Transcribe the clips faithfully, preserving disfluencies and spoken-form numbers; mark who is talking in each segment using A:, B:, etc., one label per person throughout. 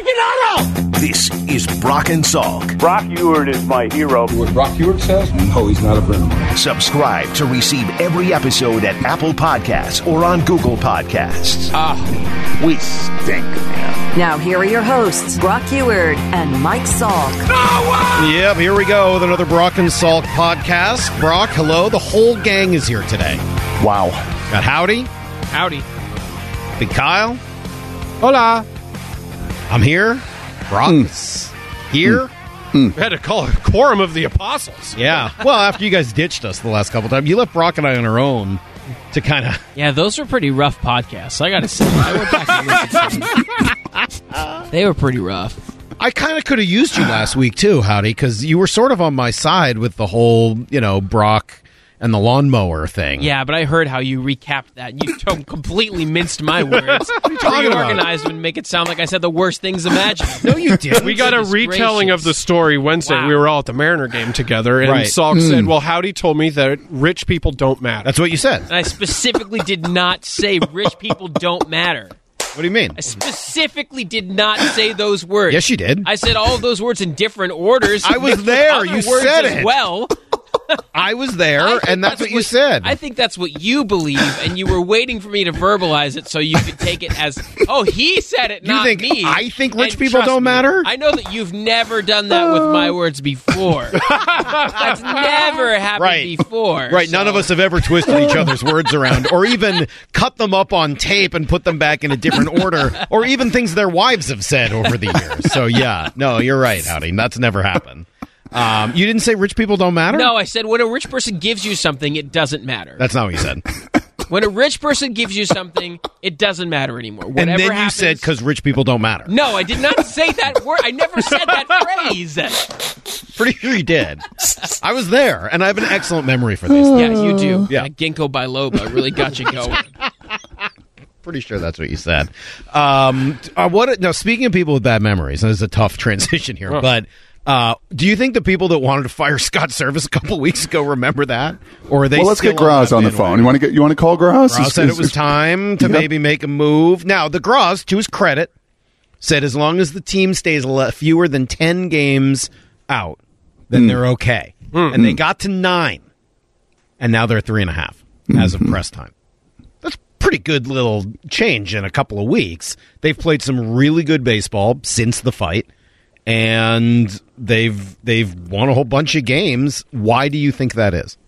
A: aficionado!
B: This is Brock and Salk.
C: Brock Ewert is my hero.
D: What Brock Ewert says? No, he's not a friend of mine.
B: Subscribe to receive every episode at Apple Podcasts or on Google Podcasts.
A: Ah, we stink, man.
E: Now here are your hosts, Brock Ewert and Mike Salk.
A: No way!
F: Yep, here we go with another Brock and Salk podcast. Brock, hello. The whole gang is here today.
C: Wow.
F: Got Howdy.
G: Howdy.
F: Big Kyle.
G: Hola.
F: I'm here. Brock's mm. here.
G: Mm. We had to call a quorum of the apostles.
F: Yeah. Well, after you guys ditched us the last couple times, you left Brock and I on our own to kind of...
H: Yeah, those were pretty rough podcasts. I got to say. I went back and listened to them. They were pretty rough.
F: I kind of could have used you last week, too, Howdy, because you were sort of on my side with the whole, you know, Brock and the lawnmower thing.
H: Yeah, but I heard how you recapped that. You t- completely minced my words. Reorganized them and make it sound like I said the worst things imaginable.
F: No, you didn't.
G: We got a retelling gracious. of the story Wednesday.
H: Wow.
G: We were all at the Mariner game together, and
F: right.
G: Salk
F: mm.
G: said, well, Howdy told me that rich people don't matter.
F: That's what you said.
H: And I specifically did not say rich people don't matter.
F: What do you mean?
H: I specifically did not say those words.
F: Yes, you did.
H: I said all of those words in different orders.
F: I was there. You said
H: as
F: it.
H: Well.
F: I was there, and that's, that's what you
H: what,
F: said.
H: I think that's what you believe, and you were waiting for me to verbalize it so you could take it as, oh, he said it, not
F: you think
H: me.
F: I think rich
H: and
F: people don't
H: me,
F: matter?
H: I know that you've never done that with my words before. That's never happened
F: right.
H: before.
F: Right,
H: so.
F: None of us have ever twisted each other's words around, or even cut them up on tape and put them back in a different order, or even things their wives have said over the years. So, yeah, no, you're right, Howdy. That's never happened. Um, you didn't say rich people don't matter?
H: No, I said when a rich person gives you something, it doesn't matter.
F: That's not what you said.
H: When a rich person gives you something, it doesn't matter anymore. Whatever
F: and then you
H: happens,
F: said because rich people don't matter.
H: No, I did not say that word. I never said that phrase.
F: Pretty sure you did. I was there, and I have an excellent memory for these things.
H: Yeah, you do.
F: Yeah.
H: That ginkgo biloba really got you going.
F: Pretty sure that's what you said. Um, uh, what? Now, speaking of people with bad memories, and this is a tough transition here, oh. but... Uh, do you think the people that wanted to fire Scott Service a couple weeks ago remember that, or are they?
I: Well, let's
F: still
B: get Graz on, on the phone. You want to get? You want to call Graz?
F: Graz said it was time to yep. maybe make a move. Now, the Graz, to his credit, said as long as the team stays le- fewer than ten games out, then mm. they're okay. Mm-hmm. And they got to nine, and now they're three and a half mm-hmm. as of press time. That's pretty good little change in a couple of weeks. They've played some really good baseball since the fight. And they've they've won a whole bunch of games. Why do you think that is?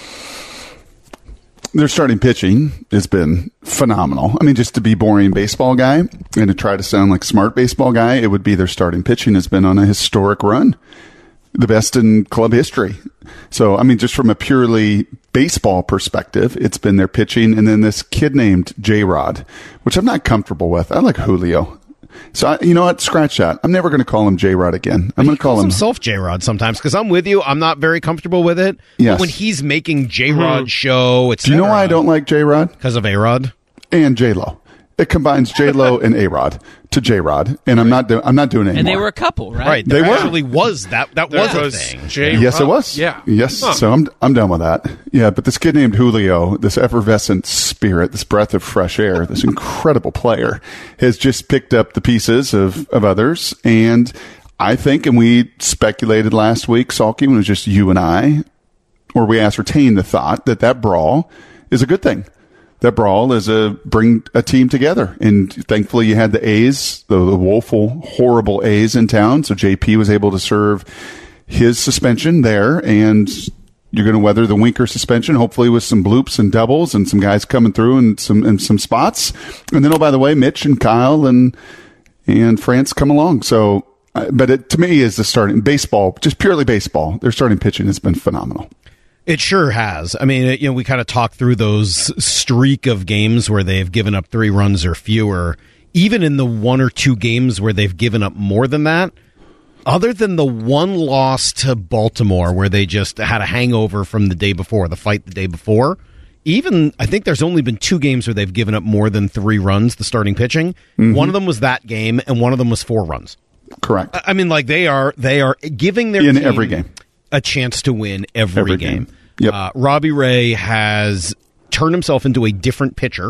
B: Their starting pitching has been phenomenal. I mean, just to be boring baseball guy and to try to sound like smart baseball guy, it would be their starting pitching has been on a historic run, the best in club history. So, I mean, just from a purely baseball perspective, it's been their pitching, and then this kid named J-Rod, which I'm not comfortable with. I like Julio. So, I, you know what? Scratch that. I'm never going to call him J-Rod again. I'm going to call him
F: himself J-Rod sometimes because I'm with you. I'm not very comfortable with it.
B: Yes.
F: But when he's making J-Rod mm. show, et cetera.
B: Do you know why I don't like J-Rod?
F: Because of A-Rod?
B: And J-Lo. It combines J-Lo and A-Rod to J-Rod, and I'm not do- I'm not doing it anymore.
H: And they were a couple, right?
F: Right.
B: They
F: there
B: were.
F: actually was that. That was,
G: was
F: a thing.
G: J-Rod.
B: Yes, it was.
G: Yeah.
B: Yes.
G: Huh.
B: So I'm I'm done with that. Yeah, but this kid named Julio, this effervescent spirit, this breath of fresh air, this incredible player, has just picked up the pieces of, of others. And I think, and we speculated last week, Salky, when it was just you and I, or we ascertained the thought that that brawl is a good thing. That brawl is a bring a team together, and thankfully you had the A's, the, the woeful, horrible A's in town. So J P was able to serve his suspension there, and you're going to weather the Winker suspension, hopefully with some bloops and doubles and some guys coming through in some in some spots. And then, oh by the way, Mitch and Kyle and and France come along. So, but it, to me, is the starting baseball, just purely baseball. Their starting pitching has been phenomenal.
F: It sure has. I mean, you know, we kind of talked through those streak of games where they've given up three runs or fewer. Even in the one or two games where they've given up more than that, other than the one loss to Baltimore where they just had a hangover from the day before, the fight the day before, even I think there's only been two games where they've given up more than three runs, the starting pitching. Mm-hmm. One of them was that game, and one of them was four runs.
B: Correct.
F: I mean, like they are they are giving their
B: in
F: team
B: every game
F: a chance to win every,
B: every
F: game.
B: game. Yep.
F: Uh, Robbie Ray has turned himself into a different pitcher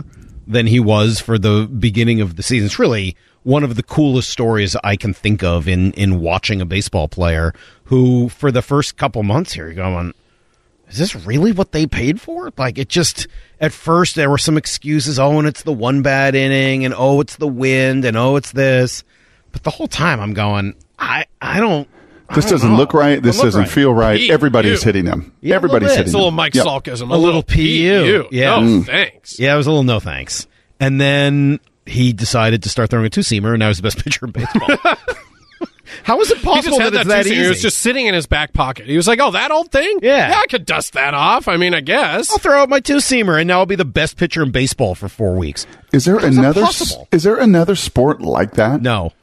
F: than he was for the beginning of the season. It's really one of the coolest stories I can think of in, in watching a baseball player who, for the first couple months here, you're going, is this really what they paid for? Like, it just, at first there were some excuses. Oh, and it's the one bad inning, and oh, it's the wind, and oh, it's this. But the whole time I'm going, I, I don't.
B: This doesn't
F: know.
B: look right. This
F: look
B: doesn't
F: right.
B: feel right.
G: P U.
B: Everybody's hitting him.
F: Yeah,
B: Everybody's
F: a little bit.
B: hitting
G: It's a
B: him.
G: little Mike
B: Yep.
G: Salkism. A,
F: A little P U.
G: Yeah.
F: Yeah.
G: No,
B: Mm.
G: thanks.
F: Yeah, it was a little no thanks. And then he decided to start throwing a two-seamer, and now he's the best pitcher in baseball. How is it
G: He
F: possible
G: just had
F: that it's
G: that,
F: that
G: two-seamer.
F: easy?
G: It was just sitting in his back pocket. He was like, oh, that old thing?
F: Yeah.
G: Yeah, I could dust that off. I mean, I guess.
F: I'll throw out my two-seamer, and now I'll be the best pitcher in baseball for four weeks.
B: Is there
F: How is that
B: another?
F: possible?
B: Is there another sport like that?
F: No.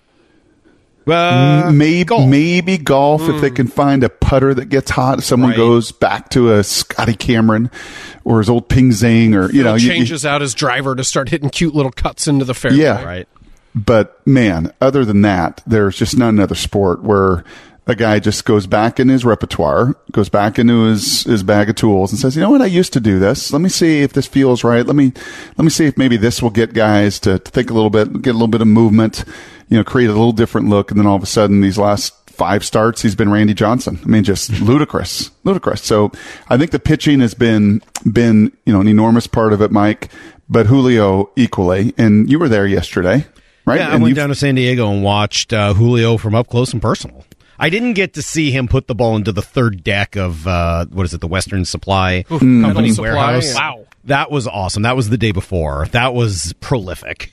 F: Uh,
B: maybe
F: golf.
B: maybe golf if they can find a putter that gets hot. If someone
F: Right.
B: goes back to a Scotty Cameron or his old Ping Zhang, or you know, you- you-
G: changes out his driver to start hitting cute little cuts into the fairway.
B: Yeah.
F: Right.
B: But man, other than that, there's just not another sport where a guy just goes back in his repertoire, goes back into his, his bag of tools and says, you know what, I used to do this. Let me see if this feels right. Let me, let me see if maybe this will get guys to, to think a little bit, get a little bit of movement, you know, create a little different look. And then all of a sudden, these last five starts, he's been Randy Johnson. I mean, just ludicrous, ludicrous. So I think the pitching has been, been, you know, an enormous part of it, Mike, but Julio equally. And you were there yesterday, right?
F: Yeah, I
B: And
F: went
B: you've-
F: down to San Diego and watched uh, Julio from up close and personal. I didn't get to see him put the ball into the third deck of, uh, what is it, the Western Supply
B: Mm.
F: Company
G: Supply,
F: warehouse.
G: yeah. Wow.
F: That was awesome. That was the day before. That was prolific.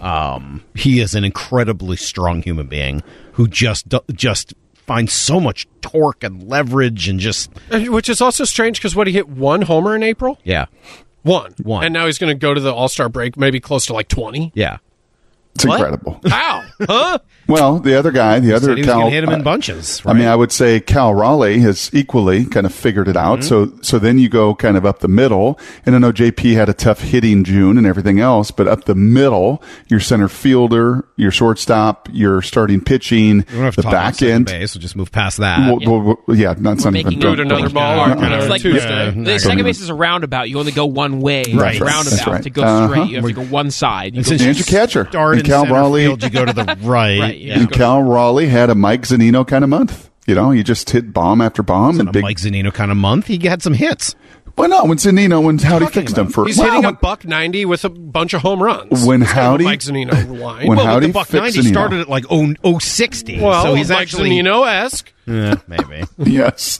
F: Um, he is an incredibly strong human being who just do- just finds so much torque and leverage and just,
G: And- Which is also strange because what, he hit one homer in April?
F: yeah,
G: One.
F: One.
G: And now he's going to go to the All-Star break maybe close to like twenty.
F: yeah.
B: It's
F: What?
B: incredible.
G: How? Huh?
B: Well, the other guy, the other
F: Said he was
B: Cal,
F: going to hit him in
B: uh,
F: bunches.
B: I mean,
F: right?
B: I would say Cal Raleigh has equally kind of figured it out. So, so then you go kind of up the middle, and I know J P had a tough hitting June and everything else, but up the middle, your center fielder, your shortstop, your starting pitching,
F: We don't have
B: the
F: to talk about
B: back
F: second
B: end.
F: base. We'll just move past that.
B: Well, well, well, yeah, not something.
H: making
G: Do it another ball
H: Hard.
G: on
H: It's
G: uh,
H: like
G: Tuesday.
H: the second base is a roundabout. You only go one way.
B: Right.
H: It's a
B: Right.
H: roundabout
B: That's right.
H: to go
B: Uh-huh.
H: straight. You have to go one side. You
F: And
H: go
F: since
B: And your catcher.
F: Start
B: And
F: in
B: Cal
F: center
B: Raleigh.
F: field, you go to the right.
H: Right, yeah.
B: And Cal Raleigh had a Mike Zunino kind of month. You know, he just hit bomb after bomb and
F: a
B: big.
F: Mike Zunino kind of month. He had some hits.
B: Well, no, when Zunino, when Howdy
F: talking
B: fixed him
F: about?
B: for
G: He's
B: wow,
G: hitting a
B: when-
G: buck ninety with a bunch of home runs.
B: When
G: It's kind of a
B: Howdy-
G: Mike Zunino line.
B: when
F: well,
B: Howdy
F: but the buck
B: fixed
F: ninety
B: Zunino.
F: started at like oh, oh sixty.
G: well,
F: so he's
G: Mike
F: actually
G: Zunino-esque.
F: Eh, maybe.
B: Yes.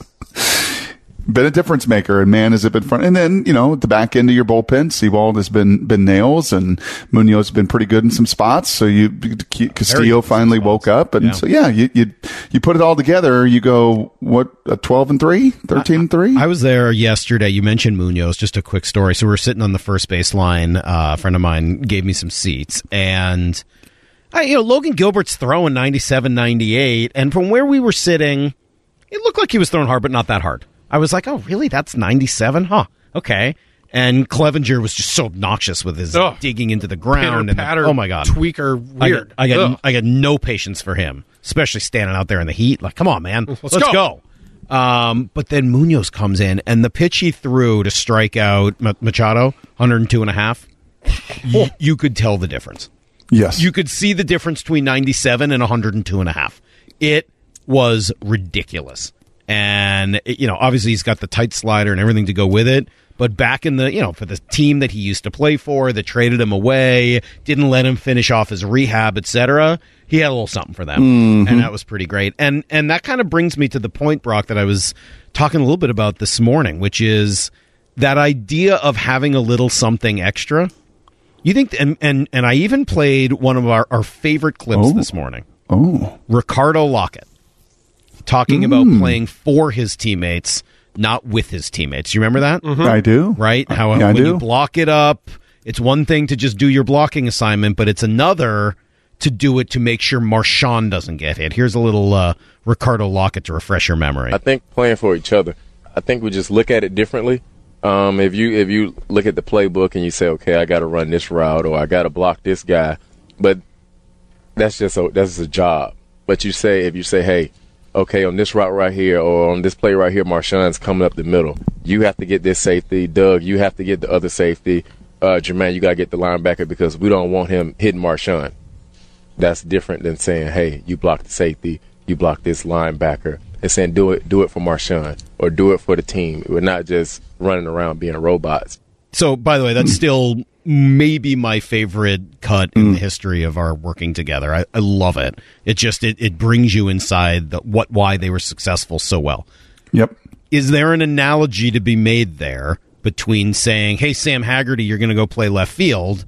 B: Been a difference maker, and man, has it been fun. And then, you know, at the back end of your bullpen, Seawald has been been nails, and Munoz has been pretty good in some spots. So you Castillo
F: good
B: finally
F: in some
B: woke
F: spots.
B: up, and
F: Yeah.
B: so yeah, you, you you put it all together. You go what a twelve and three, thirteen and three.
F: I was there yesterday. You mentioned Munoz. Just a quick story. So we were sitting on the first base line. Uh, a friend of mine gave me some seats, and I, you know, Logan Gilbert's throwing ninety-seven, ninety-eight, and from where we were sitting, it looked like he was throwing hard, but not that hard. I was like, oh, really? That's ninety-seven? Huh. Okay. And Clevenger was just so obnoxious with his
G: Ugh.
F: digging into the ground. And
G: Pitter-patter,
F: oh, my God.
G: tweaker,
F: I
G: weird.
F: got, I, got,
G: Ugh.
F: I got no patience for him, especially standing out there in the heat. Like, come on, man. Let's,
G: go.
F: go. Um, but then Munoz comes in, and the pitch he threw to strike out M- Machado, one oh two and a half, y- you could tell the difference.
B: Yes,
F: You could see the difference between ninety-seven and one oh two and a half. It was ridiculous. And, it- you know, obviously he's got the tight slider and everything to go with it. But back in the, you know, for the team that he used to play for, that traded him away, didn't let him finish off his rehab, et cetera, he had a little something for them. And that was pretty great. And and that kind of brings me to the point, Brock, that I was talking a little bit about this morning, which is that idea of having a little something extra. You think, and and, and I even played one of our, our favorite clips
B: Oh.
F: this morning.
B: oh,
F: Ricardo Lockett talking about playing for his teammates, not with his teammates. You remember that?
B: I do.
F: Right? How
B: Yeah, I
F: when
B: do.
F: you block it up, it's one thing to just do your blocking assignment, but it's another to do it to make sure Marchand doesn't get hit. Here's a little uh, Ricardo Lockett to refresh your memory.
J: I think playing for each other. I think we just look at it differently. Um, if you if you look at the playbook and you say, okay, I got to run this route or I got to block this guy, but that's just a that's a job. But you say if you say, hey, okay, on this route right here or on this play right here, Marchand's coming up the middle. You have to get this safety, Doug. You have to get the other safety. uh, Jermaine, you got to get the linebacker because we don't want him hitting Marshawn. That's different than saying, hey, you block the safety, you block this linebacker. It's saying do it, do it for Marshawn or do it for the team. We're not just running around being robots.
F: So, by the way, that's still maybe my favorite cut in mm. the history of our working together. I, I love it. It just it, it brings you inside the, what why they were successful so well.
B: Yep.
F: Is there an analogy to be made there between saying, "Hey, Sam Haggerty, you're going to go play left field,"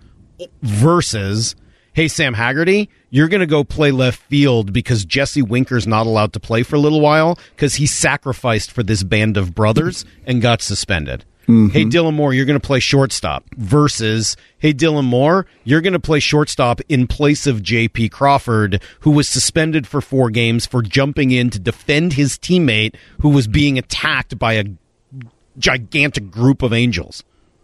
F: versus, "Hey, Sam Haggerty, you're going to go play left field because Jesse Winker's not allowed to play for a little while because he sacrificed for this band of brothers and got suspended." Mm-hmm. Hey, Dylan Moore, you're going to play shortstop versus, hey, Dylan Moore, you're going to play shortstop in place of J P Crawford, who was suspended for four games for jumping in to defend his teammate who was being attacked by a gigantic group of Angels.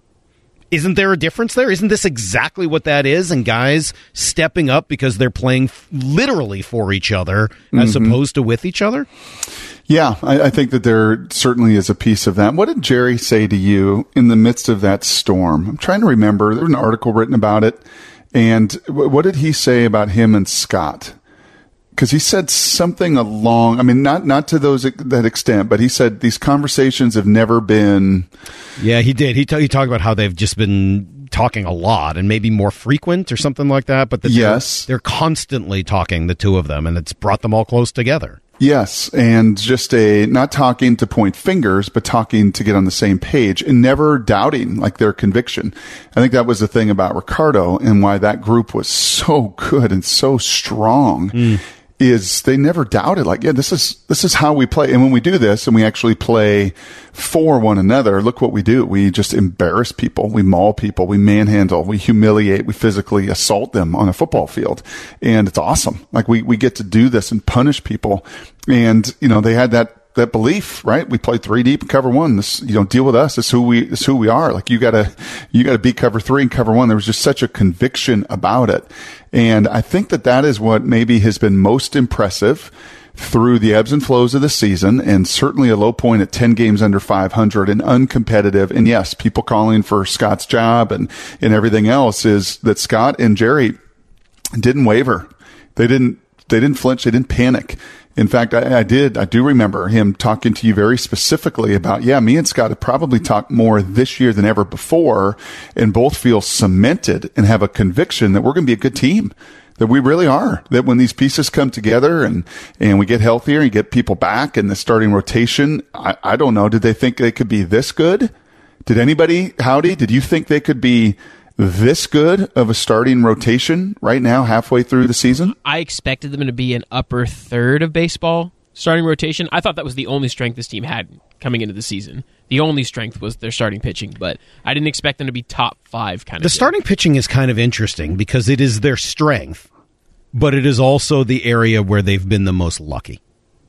F: Isn't there a difference there? Isn't this exactly what that is? And guys stepping up because they're playing f- literally for each other as mm-hmm. opposed to with each other?
B: Yeah, I, I think that there certainly is a piece of that. What did Jerry say to you in the midst of that storm? I'm trying to remember. There was an article written about it. And w- what did he say about him and Scott? Because he said something along, I mean, not not to those that extent, but he said these conversations have never been.
F: Yeah, he did. He, t- he talked about how they've just been talking a lot and maybe more frequent or something like that. But that
B: yes.
F: they're, they're constantly talking, the two of them, and it's brought them all close together.
B: Yes, and just a not talking to point fingers, but talking to get on the same page and never doubting like their conviction. I think that was the thing about Ricardo and why that group was so good and so strong. Mm. Is they never doubted, like, yeah, this is this is how we play. And when we do this and we actually play for one another, look what we do. We just embarrass people. We maul people. We manhandle. We humiliate. We physically assault them on a football field. And it's awesome. Like, we, we get to do this and punish people. And, you know, they had that that belief, right? We play three deep and cover one. This, you don't deal with us. This is who we, this is who we are. Like, you gotta, you gotta beat cover three and cover one. There was just such a conviction about it. And I think that that is what maybe has been most impressive through the ebbs and flows of the season, and certainly a low point at ten games under five hundred and uncompetitive. And yes, people calling for Scott's job and, and everything else is that Scott and Jerry didn't waver. They didn't, they didn't flinch. They didn't panic. In fact, I, I did, I do remember him talking to you very specifically about, yeah, me and Scott have probably talked more this year than ever before, and both feel cemented and have a conviction that we're going to be a good team, that we really are, that when these pieces come together and, and we get healthier and get people back in the starting rotation, I, I don't know, did they think they could be this good? Did anybody, Howdy, did you think they could be this good of a starting rotation right now, halfway through the season?
H: I expected them to be an upper third of baseball starting rotation. I thought that was the only strength this team had coming into the season. The only strength was their starting pitching, but I didn't expect them to be top five kind of.
F: The
H: deal.
F: Starting pitching is kind of interesting because it is their strength, but it is also the area where they've been the most lucky,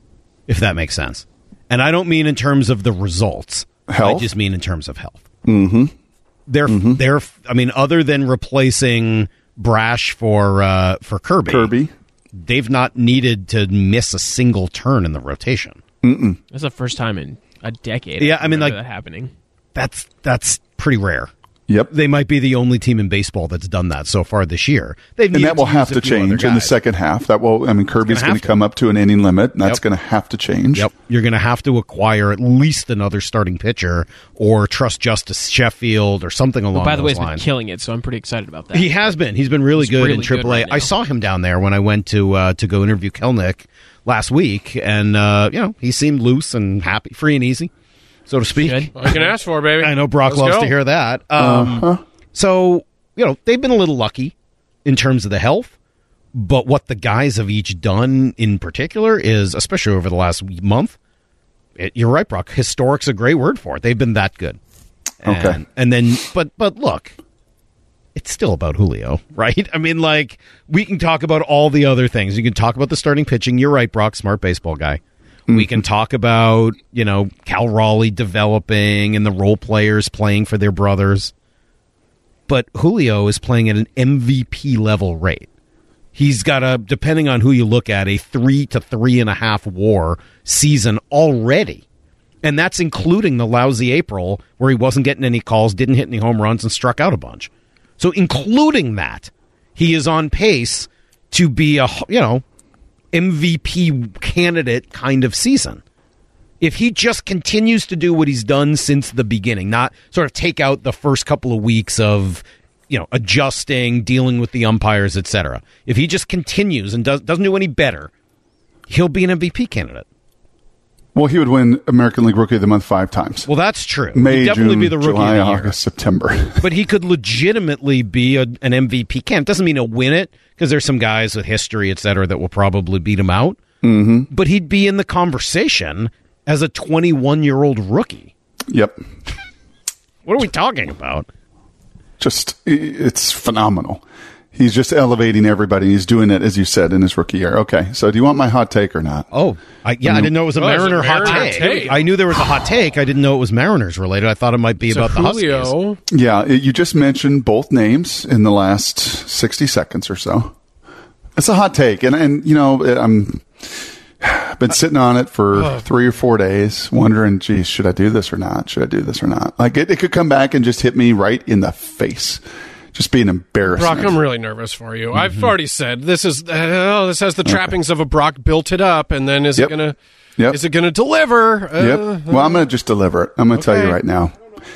F: if that makes sense. And I don't mean in terms of the results.
B: Health?
F: I just mean in terms of health.
B: Mm-hmm.
F: They're, mm-hmm. they're, I mean, other than replacing Brash for uh, for Kirby,
B: Kirby,
F: they've not needed to miss a single turn in the rotation.
B: Mm-mm.
H: That's the first time in a decade.
F: Yeah, I, I mean, like
H: that happening.
F: That's that's pretty rare.
B: Yep.
F: They might be the only team in baseball that's done that so far this year. They've
B: and that will have to change in the second half. That will, I mean, Kirby's going to come up to an inning limit, and that's
F: yep.
B: going to have to change.
F: Yep. You're going to have to acquire at least another starting pitcher or trust Justice Sheffield or something along
H: well, by the
F: those
H: way, he's
F: lines.
H: been killing it, so I'm pretty excited about that.
F: He has been. He's been really
H: he's
F: good
H: really
F: in triple A.
H: Good right
F: I saw him down there when I went to uh, to go interview Kelnick last week, and uh, you know, he seemed loose and happy, free and easy, so to speak.
G: Good. All you can ask for, baby.
F: I know Brock
G: Let's
F: loves
G: go.
F: to hear that. Um,
B: uh-huh.
F: So, you know, they've been a little lucky in terms of the health, but what the guys have each done in particular is, especially over the last month, it, you're right, Brock, historic's a great word for it. They've been that good. And,
B: okay.
F: And then, but but look, it's still about Julio, right? I mean, like, we can talk about all the other things. You can talk about the starting pitching. You're right, Brock, smart baseball guy. Mm-hmm. We can talk about, you know, Cal Raleigh developing and the role players playing for their brothers. But Julio is playing at an M V P level rate. He's got a, depending on who you look at, a three to three and a half WAR season already. And that's including the lousy April where he wasn't getting any calls, didn't hit any home runs, and struck out a bunch. So including that, he is on pace to be a, you know, M V P candidate kind of season. If he just continues to do what he's done since the beginning, not sort of take out the first couple of weeks of, you know, adjusting, dealing with the umpires, et cetera. If he just continues and does, doesn't do any better, he'll be an M V P candidate.
B: Well, he would win American League Rookie of the Month five times.
F: Well, that's true.
B: May,
F: He'd definitely
B: June,
F: be the rookie
B: July,
F: of the year.
B: August, September.
F: But he could legitimately be a, an M V P candidate. Doesn't mean he'll win it, because there's some guys with history, et cetera, that will probably beat him out.
B: Mm-hmm.
F: But he'd be in the conversation as a twenty-one-year-old rookie.
B: Yep.
F: What are we talking about?
B: Just, it's phenomenal. He's just elevating everybody. He's doing it, as you said, in his rookie year. Okay, so do you want my hot take or not?
F: Oh, I, yeah, I didn't know it was a
G: Oh, it's a
F: Mariner hot
G: Mariner
F: take.
G: take.
F: I knew there was a hot take. I didn't know it was Mariners related. I thought it might be
G: So
F: about the Huskies.
G: Julio,
B: Yeah, it, you just mentioned both names in the last sixty seconds or so. It's a hot take, and and you know I'm I've been sitting on it for three or four days, wondering, geez, should I do this or not? Should I do this or not? Like it, it could come back and just hit me right in the face, just be an embarrassment.
G: Brock, I'm really nervous for you. Mm-hmm. I've already said this is oh, this has the trappings okay. of a Brock built it up, and then is
B: yep.
G: it gonna
B: yep.
G: is it gonna deliver? Uh,
B: yep. Well, I'm gonna just deliver it. I'm gonna okay. tell you right now.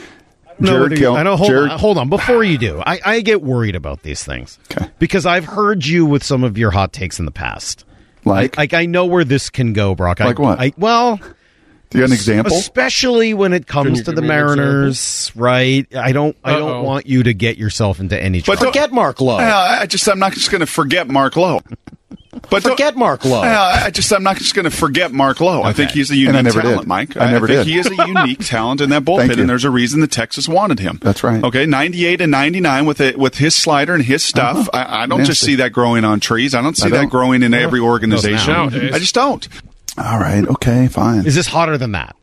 F: No,
B: Jared Kel-
F: I know. Hold
B: Jared-
F: on, hold on. Before you do, I, I get worried about these things.
B: Okay.
F: Because I've heard you with some of your hot takes in the past.
B: Like,
F: I, like I know where this can go, Brock.
B: Like
F: I,
B: what?
F: I, well,
B: do you have an example?
F: Especially when it comes
G: you
F: to
G: give
F: the
G: me an
F: Mariners, right? I don't. I
G: Uh-oh.
F: don't want you to get yourself into any trouble.
A: But forget Mark Lowe.
B: Uh, I just I'm not just going to forget Mark Lowe.
A: But forget Mark Lowe.
B: Uh, I just I'm not just going to forget Mark Lowe.
A: Okay.
B: I think he's a
A: And
B: unique
A: I never
B: talent,
A: did.
B: Mike.
A: I never
B: think
A: did.
B: he is a unique talent in that
A: Thank
B: bullpen,
A: you.
B: and there's a reason the Texas wanted him.
A: That's right.
B: Okay, ninety-eight and ninety-nine with it with his slider and his stuff.
A: Uh-huh.
B: I, I don't
A: Nasty.
B: just see that growing on trees. I don't see
A: I
B: that
A: don't.
B: growing in every
G: Those
B: organization.
G: nowadays.
B: I just don't.
A: All right. Okay. Fine.
F: Is this hotter than that?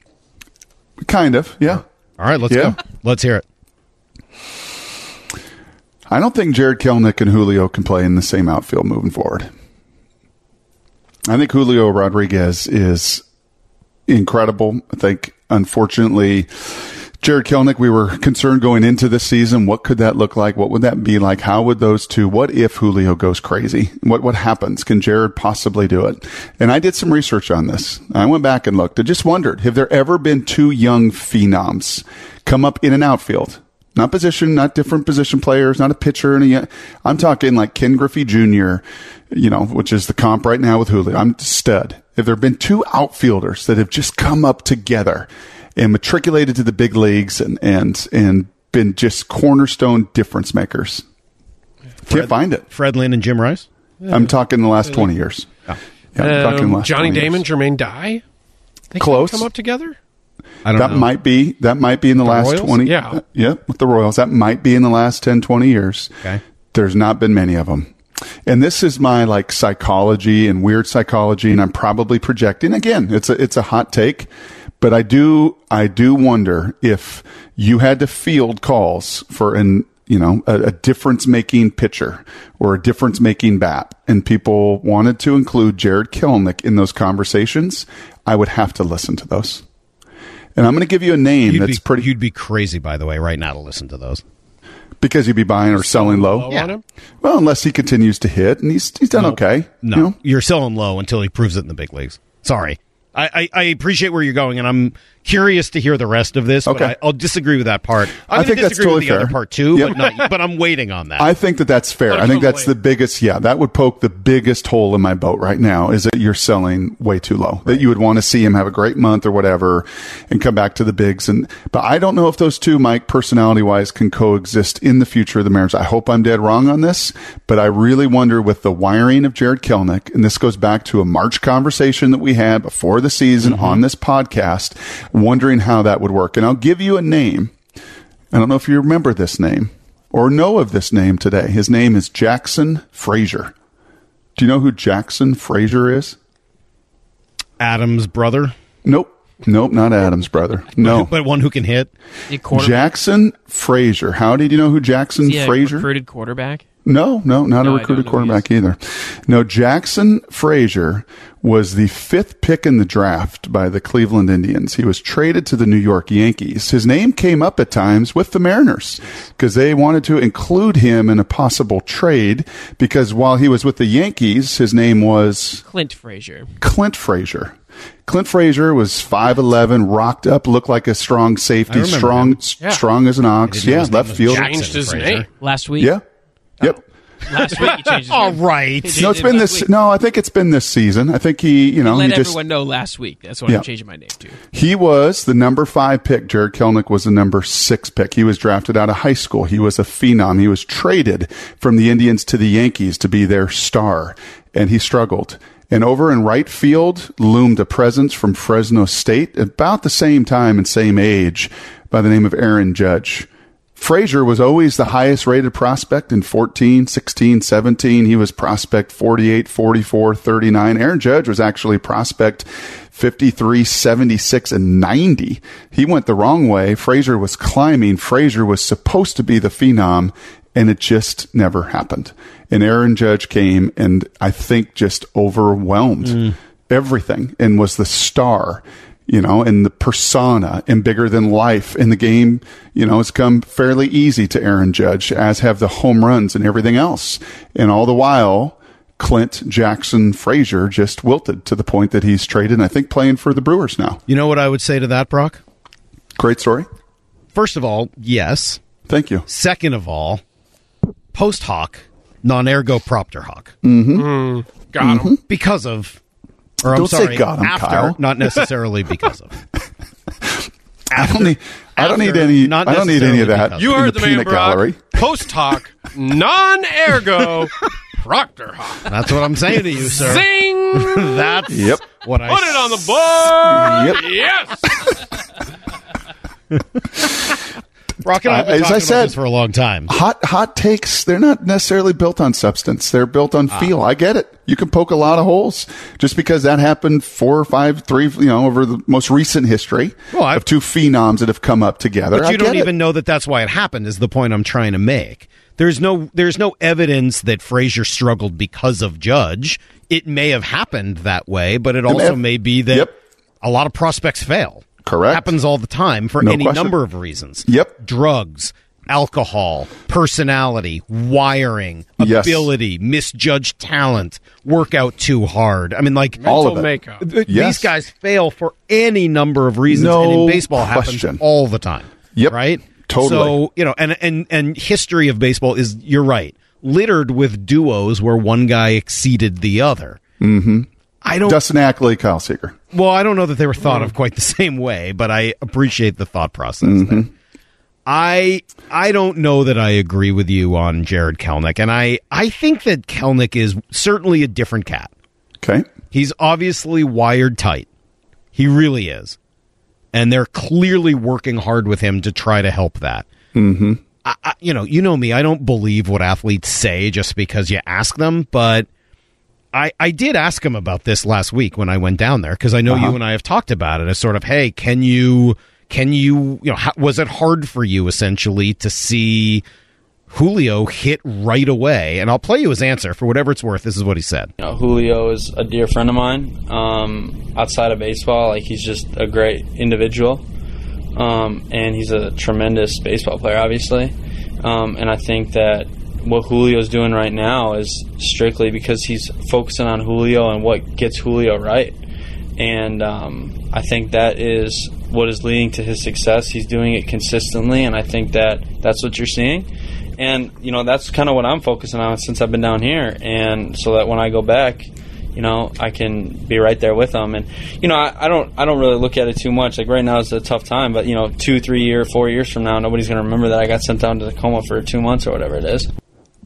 B: Kind of. Yeah.
F: All right. Let's
B: Yeah.
F: go. Let's hear it.
B: I don't think Jared Kelenic and Julio can play in the same outfield moving forward. I think Julio Rodriguez is incredible. I think, unfortunately, Jared Kelenic, we were concerned going into this season. What could that look like? What would that be like? How would those two, what if Julio goes crazy? What what happens? Can Jared possibly do it? And I did some research on this. I went back and looked. I just wondered, have there ever been two young phenoms come up in an outfield? Not position, not different position players, not a pitcher. And a, I'm talking like Ken Griffey Junior, you know, which is the comp right now with Julio. I'm stud. Have there been two outfielders that have just come up together and matriculated to the big leagues and and and been just cornerstone difference makers?
F: Fred,
B: Can't find it.
F: Fred Lynn and Jim Rice?
B: I'm talking the last twenty years.
F: Oh.
B: Yeah, I'm talking the
G: Um,
B: last
G: Johnny
B: twenty
G: Damon,
B: years.
G: Jermaine Dye. They
B: Close.
G: come up together.
F: I don't
B: That
F: know.
B: might be that might be in the,
F: The
B: last
F: Royals?
B: twenty.
G: Yeah.
B: uh, yeah, with the Royals. That might be in the last ten, twenty years.
F: Okay.
B: There's not been many of them. And this is my like psychology and weird psychology, and I'm probably projecting. Again, it's a it's a hot take, but I do I do wonder if you had to field calls for an you know a, a difference making pitcher or a difference making bat, and people wanted to include Jared Kelenic in those conversations, I would have to listen to those. And I'm going to give you a name
F: You'd
B: that's
F: be,
B: pretty
F: You'd be crazy, by the way, right now to listen to those.
B: because you'd be buying or selling low.
G: Low
F: Yeah.
G: on him?
B: Well, unless he continues to hit, and he's he's done
F: No.
B: okay.
F: No,
B: you know?
F: you're selling low until he proves it in the big leagues. Sorry. I, I, I appreciate where you're going, and I'm curious to hear the rest of this.
B: Okay.
F: But I, I'll disagree with that part. I'm
B: I
F: gonna
B: think that's
F: disagree
B: totally
F: with the other
B: fair.
F: part too,
B: Yep.
F: but not, but I'm waiting on that.
B: I think that that's fair. I think that's the biggest, yeah, that would poke the biggest hole in my boat right now is that you're selling way too low. That you would want to see him have a great month or whatever and come back to the bigs. And, but I don't know if those two, Mike, personality wise, can coexist in the future of the Mariners. I hope I'm dead wrong on this, but I really wonder with the wiring of Jared Kelenic, and this goes back to a March conversation that we had before the season
F: Mm-hmm.
B: on this podcast, wondering how that would work. And I'll give you a name. I don't know if you remember this name or know of this name today. His name is Jackson Frazier. Do you know who Jackson Frazier is?
F: Adam's brother,
B: Nope. Nope, not Adam's brother. No.
F: but one who can hit.
H: The quarterback.
B: Jackson Frazier. How did you know who Jackson
H: Is he a
B: Frazier?
H: recruited quarterback?
B: No, no, not
H: No,
B: a
H: I
B: recruited
H: don't know
B: quarterback either. No, Jackson Frazier was the fifth pick in the draft by the Cleveland Indians. He was traded to the New York Yankees. His name came up at times with the Mariners because they wanted to include him in a possible trade because while he was with the Yankees, his name was
H: Clint Frazier.
B: Clint Frazier. Clint Frazier was five eleven, rocked up, looked like a strong safety,
F: remember
B: strong,
F: him.
B: s-
G: Yeah.
B: strong as an ox.
F: I didn't know
B: Yeah,
F: his name
B: left
F: was
B: field.
F: Jackson
G: Changed his
F: Frazier.
G: name.
H: Last week.
B: Yeah. Yep.
H: Last week he changed his
F: All
H: name.
F: right.
H: He
B: No, it's
H: changed
B: been
H: it last
B: this.
H: week.
B: No, I think it's been this season. I think he, you know,
H: Let
B: he just
H: everyone know last week. That's what
B: Yeah.
H: I'm changing my name to.
B: he was the number five pick. Jared Kelnick was the number six pick. He was drafted out of high school. He was a phenom. He was traded from the Indians to the Yankees to be their star, and he struggled. And over in right field loomed a presence from Fresno State, about the same time and same age, by the name of Aaron Judge. Frazier was always the highest rated prospect in fourteen, sixteen, seventeen. He was prospect forty-eight, forty-four, thirty-nine. Aaron Judge was actually prospect fifty-three, seventy-six, and ninety. He went the wrong way. Frazier was climbing. Frazier was supposed to be the phenom, and it just never happened. And Aaron Judge came and I think just overwhelmed mm. everything and was the star. You know, and the persona and bigger than life in the game, you know, has come fairly easy to Aaron Judge, as have the home runs and everything else. And all the while, Clint Jackson Frazier just wilted to the point that he's traded, and I think playing for the Brewers now.
F: You know what I would say to that, Brock?
B: Great story.
F: First of all, yes.
B: Thank you.
F: Second of all, post hoc, non ergo propter hoc.
B: Mm-hmm.
G: Mm, got him.
B: Mm-hmm.
F: Because of. Or I'm
B: Don't say
F: sorry,
B: got 'em,
F: after,
B: Kyle.
F: not necessarily because of.
B: I don't need. I don't need
F: After,
B: any.
F: not
B: I don't need any of
F: necessarily
B: that.
F: because.
G: You
B: in
G: heard the, man,
B: peanut
G: Brock.
B: gallery.
G: Post hoc, non ergo, proctor hoc.
F: That's what I'm saying to you, sir.
G: Zing!
F: That's
B: Yep.
F: what I
G: Put it on the board.
B: Yep.
G: Yes.
F: Brock and I have been
B: Uh, as
F: talking
B: I
F: about
B: said-
F: this for a long time.
B: Hot hot takes, they're not necessarily built on substance. They're built on feel. I get it. You can poke a lot of holes just because that happened four or five, three, you know, over the most recent history
F: Well, I-
B: of two phenoms that have come up together.
F: But
B: I
F: you don't
B: get it.
F: even know that that's why it happened, is the point I'm trying to make. There's no there's no evidence that Frazier struggled because of Judge. It may have happened that way, but it,
B: may
F: also
B: have-
F: may be that
B: Yep.
F: a lot of prospects fail.
B: Correct.
F: Happens all the time for
B: No
F: any
B: question.
F: number of reasons.
B: Yep.
F: Drugs, alcohol, personality, wiring,
B: Yes.
F: ability, misjudged talent, work out too hard. I mean, like
B: All of
G: Mental
B: it.
G: makeup.
F: th-
B: Yes.
F: these guys fail for any number of reasons,
B: No
F: and in baseball
B: question.
F: happens all the time.
B: Yep.
F: Right?
B: Totally.
F: So, you know, and, and, and history of baseball is, you're right, littered with duos where one guy exceeded the other.
B: Mm-hmm.
F: I don't,
B: Dustin Ackley, Kyle Seager.
F: well, I don't know that they were thought of quite the same way, but I appreciate the thought process
B: Mm-hmm.
F: there. I I don't know that I agree with you on Jared Kelnick, and I, I think that Kelnick is certainly a different cat.
B: Okay.
F: He's obviously wired tight. He really is. And they're clearly working hard with him to try to help that.
B: Mm-hmm.
F: I, I, you know, you know me. I don't believe what athletes say just because you ask them, but I, I did ask him about this last week when I went down there, because I know
B: Uh-huh.
F: you and I have talked about it as sort of, hey, can you... Can you, you know, how, was it hard for you essentially to see Julio hit right away? And I'll play you his answer for whatever it's worth. This is what he said.
K: You know, Julio is a dear friend of mine. Um, outside of baseball, like he's just a great individual, um, and he's a tremendous baseball player, obviously. Um, and I think that what Julio's doing right now is strictly because he's focusing on Julio and what gets Julio right. And um, I think that is what is leading to his success. He's doing it consistently, and I think that that's what you're seeing. And, you know, that's kind of what I'm focusing on since I've been down here. And so that when I go back, you know, I can be right there with them. And, you know, I, I don't I don't really look at it too much. Like right now it's a tough time, but, you know, two, three year, four years from now, nobody's going to remember that I got sent down to Tacoma for two months or whatever it is.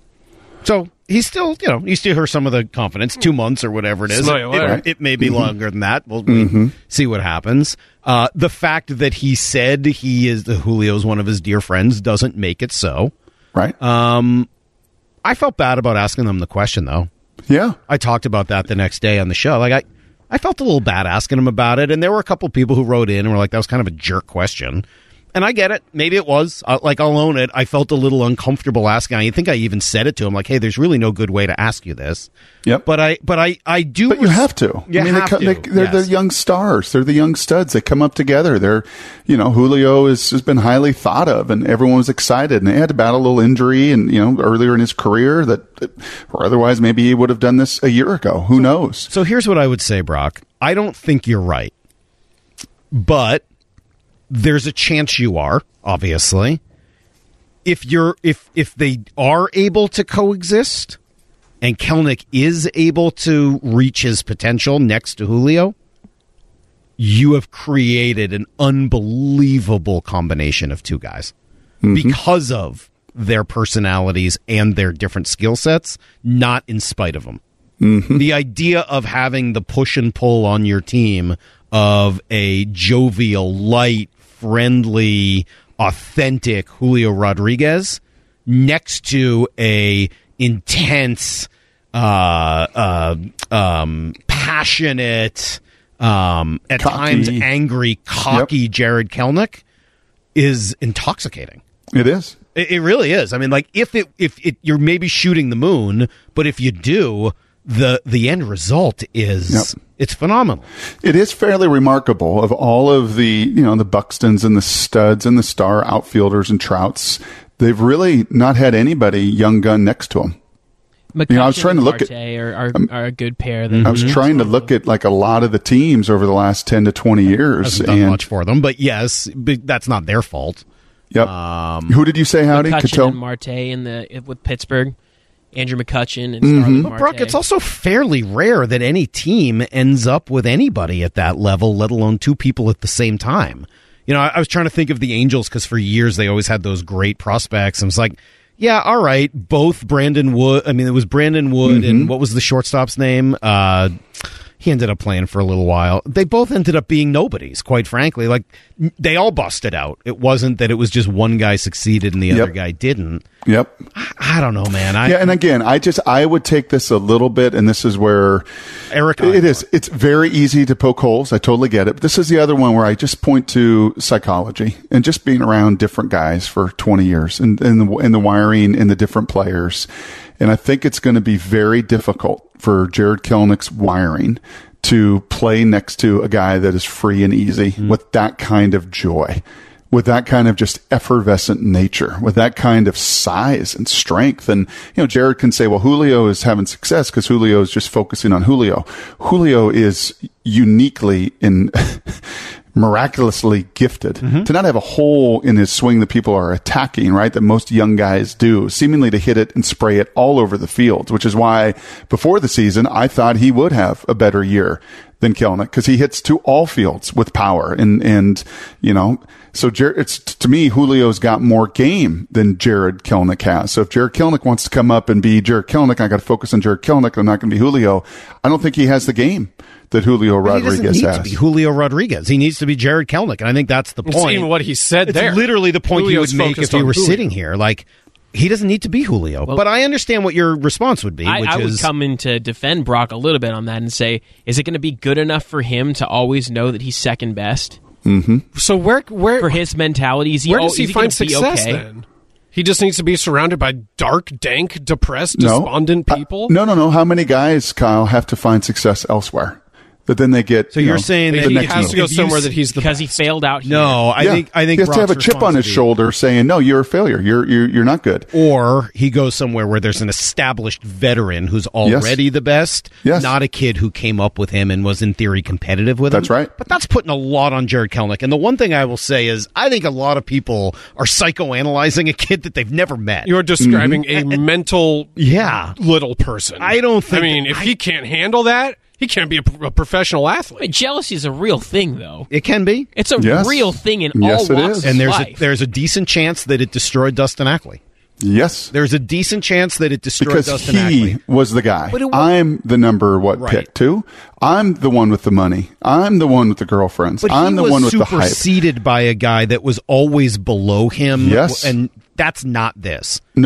F: So he's still, you know, you still hear some of the confidence, two months or whatever it is.
G: Smell
F: It,
G: you later.
F: it, it may be
B: Mm-hmm.
F: longer than that. We'll we see what happens. Uh, the fact that he said he is, the Julio's one of his dear friends doesn't make it so.
B: Right.
F: Um, I felt bad about asking them the question, though.
B: Yeah.
F: I talked about that the next day on the show. Like I, I felt a little bad asking him about it, and there were a couple people who wrote in and were like, "That was kind of a jerk question." And I get it. Maybe it was. Uh, like, I'll own it. I felt a little uncomfortable asking. I think I even said it to him, like, hey, there's really no good way to ask you this.
B: Yep.
F: But I but I, I do...
B: But you have to.
F: You
B: I mean,
F: have
B: they,
F: to.
B: They, they're
F: yes.
B: the young stars. They're the young studs. They come up together. They're, you know, Julio is, has been highly thought of, and everyone was excited. And they had to battle a little injury, and you know, earlier in his career that, or otherwise maybe he would have done this a year ago. Who knows?
F: So here's what I would say, Brock. I don't think you're right, but there's a chance you are. Obviously, if you're if if they are able to coexist, and Kelenic is able to reach his potential next to Julio, you have created an unbelievable combination of two guys mm-hmm. because of their personalities and their different skill sets, not in spite of them. Mm-hmm. The idea of having the push and pull on your team of a jovial, light, friendly, authentic Julio Rodriguez next to a intense, uh, uh, um, passionate, um, at
B: cocky.
F: times angry, cocky yep. Jared Kelenic is intoxicating.
B: It is.
F: It, it really is. I mean, like if it if it you're maybe shooting the moon, but if you do, the the end result is yep. it's phenomenal.
B: It is fairly remarkable. Of all of the, you know, the Buxtons and the studs and the star outfielders and Trouts, they've really not had anybody young gun next to them.
H: McCutchen
B: you know, I was trying to look
H: Marte
B: at
H: are, are,
B: um,
H: are a good pair. That
B: I was trying to look at like a lot of the teams over the last ten to twenty years.
F: Hasn't done
B: and,
F: much for them, but yes, but that's not their fault.
B: Yep.
F: Um,
B: Who did you say, Howdy?
H: McCutchen
B: Cattell?
H: and Marte in the with Pittsburgh. Andrew McCutchen and
B: mm-hmm.
H: Starling
F: But
H: Marte.
F: Brock, it's also fairly rare that any team ends up with anybody at that level, let alone two people at the same time. You know, I, I was trying to think of the Angels because for years they always had those great prospects. And it's like, yeah, all right, both Brandon Wood. I mean, it was Brandon Wood mm-hmm. and what was the shortstop's name? Uh, he ended up playing for a little while. They both ended up being nobodies, quite frankly. Like, they all busted out. It wasn't that it was just one guy succeeded and the
B: yep.
F: other guy didn't.
B: Yep.
F: I, I don't know, man. I,
B: yeah, and again, I just I would take this a little bit, and this is where
F: Eric.
B: It is. It's very easy to poke holes. I totally get it. But this is the other one where I just point to psychology and just being around different guys for twenty years and, and, the, and the wiring and the different players. And I think it's going to be very difficult for Jared Kelenic's wiring to play next to a guy that is free and easy mm. with that kind of joy, with that kind of just effervescent nature, with that kind of size and strength. And, you know, Jared can say, well, Julio is having success because Julio is just focusing on Julio. Julio is uniquely in miraculously gifted mm-hmm. to not have a hole in his swing that people are attacking, right? That most young guys do, seemingly to hit it and spray it all over the field, which is why before the season, I thought he would have a better year than Kelenic because he hits to all fields with power. And, and, you know, so Jared, it's to me, Julio's got more game than Jared Kelenic has. So if Jared Kelenic wants to come up and be Jared Kelenic, I got to focus on Jared Kelenic. I'm not going to be Julio. I don't think he has the game that Julio Rodriguez
F: he doesn't need
B: has.
F: To be Julio Rodriguez. He needs to be Jared Kelenic, and I think that's the
G: It's
F: point.
G: even what he said
F: it's
G: there.
F: Literally the point
G: Julio's
F: he would make if he were
G: Julio.
F: sitting here. Like, he doesn't need to be Julio.
H: Well,
F: but I understand what your response would be,
H: I,
F: which
H: I
F: is...
H: would come in to defend Brock a little bit on that and say, is it going to be good enough for him to always know that he's second best?
B: Mm-hmm.
G: So where where
H: for his mentality, is he,
G: where
H: oh,
G: does he
H: is he
G: find
H: gonna be
G: success
H: okay?
G: then? He just needs to be surrounded by dark, dank, depressed,
B: No.
G: despondent people?
B: Uh, no, no, no. How many guys, Kyle, have to find success elsewhere? But then they get.
F: So
B: you
F: you're
B: know,
F: saying
B: the
F: that
G: he
B: next
G: has
B: move.
G: to go
F: If you
G: somewhere
F: s-
G: that he's the
H: Because
G: best.
H: he failed out here.
F: No, I
B: Yeah.
F: think I think
B: he has to have a
F: Brock's
B: chip on
F: response
B: his
F: would be-
B: shoulder saying, "No, you're a failure. You're you're you're not good."
F: Or he goes somewhere where there's an established veteran who's already the best,
B: Yes.
F: not a kid who came up with him and was in theory competitive with him.
B: That's right.
F: But that's putting a lot on Jared Kelenic. And the one thing I will say is I think a lot of people are psychoanalyzing a kid that they've never met.
G: You're describing
B: Mm-hmm.
G: a mental
F: yeah.
G: little person.
F: I don't think
G: I mean,
F: that-
G: if
F: I-
G: he can't handle that, he can't be a, a professional athlete.
H: Wait, jealousy is a real thing, though.
F: It can be.
H: It's a
B: Yes.
H: real thing in
B: Yes,
H: all
B: it
H: walks
B: is.
H: of
F: And there's a,
H: life.
F: there's a decent chance that it destroyed Dustin Ackley.
B: Yes,
F: There's a decent chance that it destroyed
B: because
F: Dustin
B: he
F: Ackley.
B: was the guy.
F: But it wa-
B: I'm the number what
F: Right.
B: pick two. I'm the one with the money. I'm the one with the girlfriends.
F: But
B: I'm
F: he
B: the
F: was
B: one with the hype.
F: superseded by a guy that was always below him.
B: Yes.
F: And that's not this.
B: No,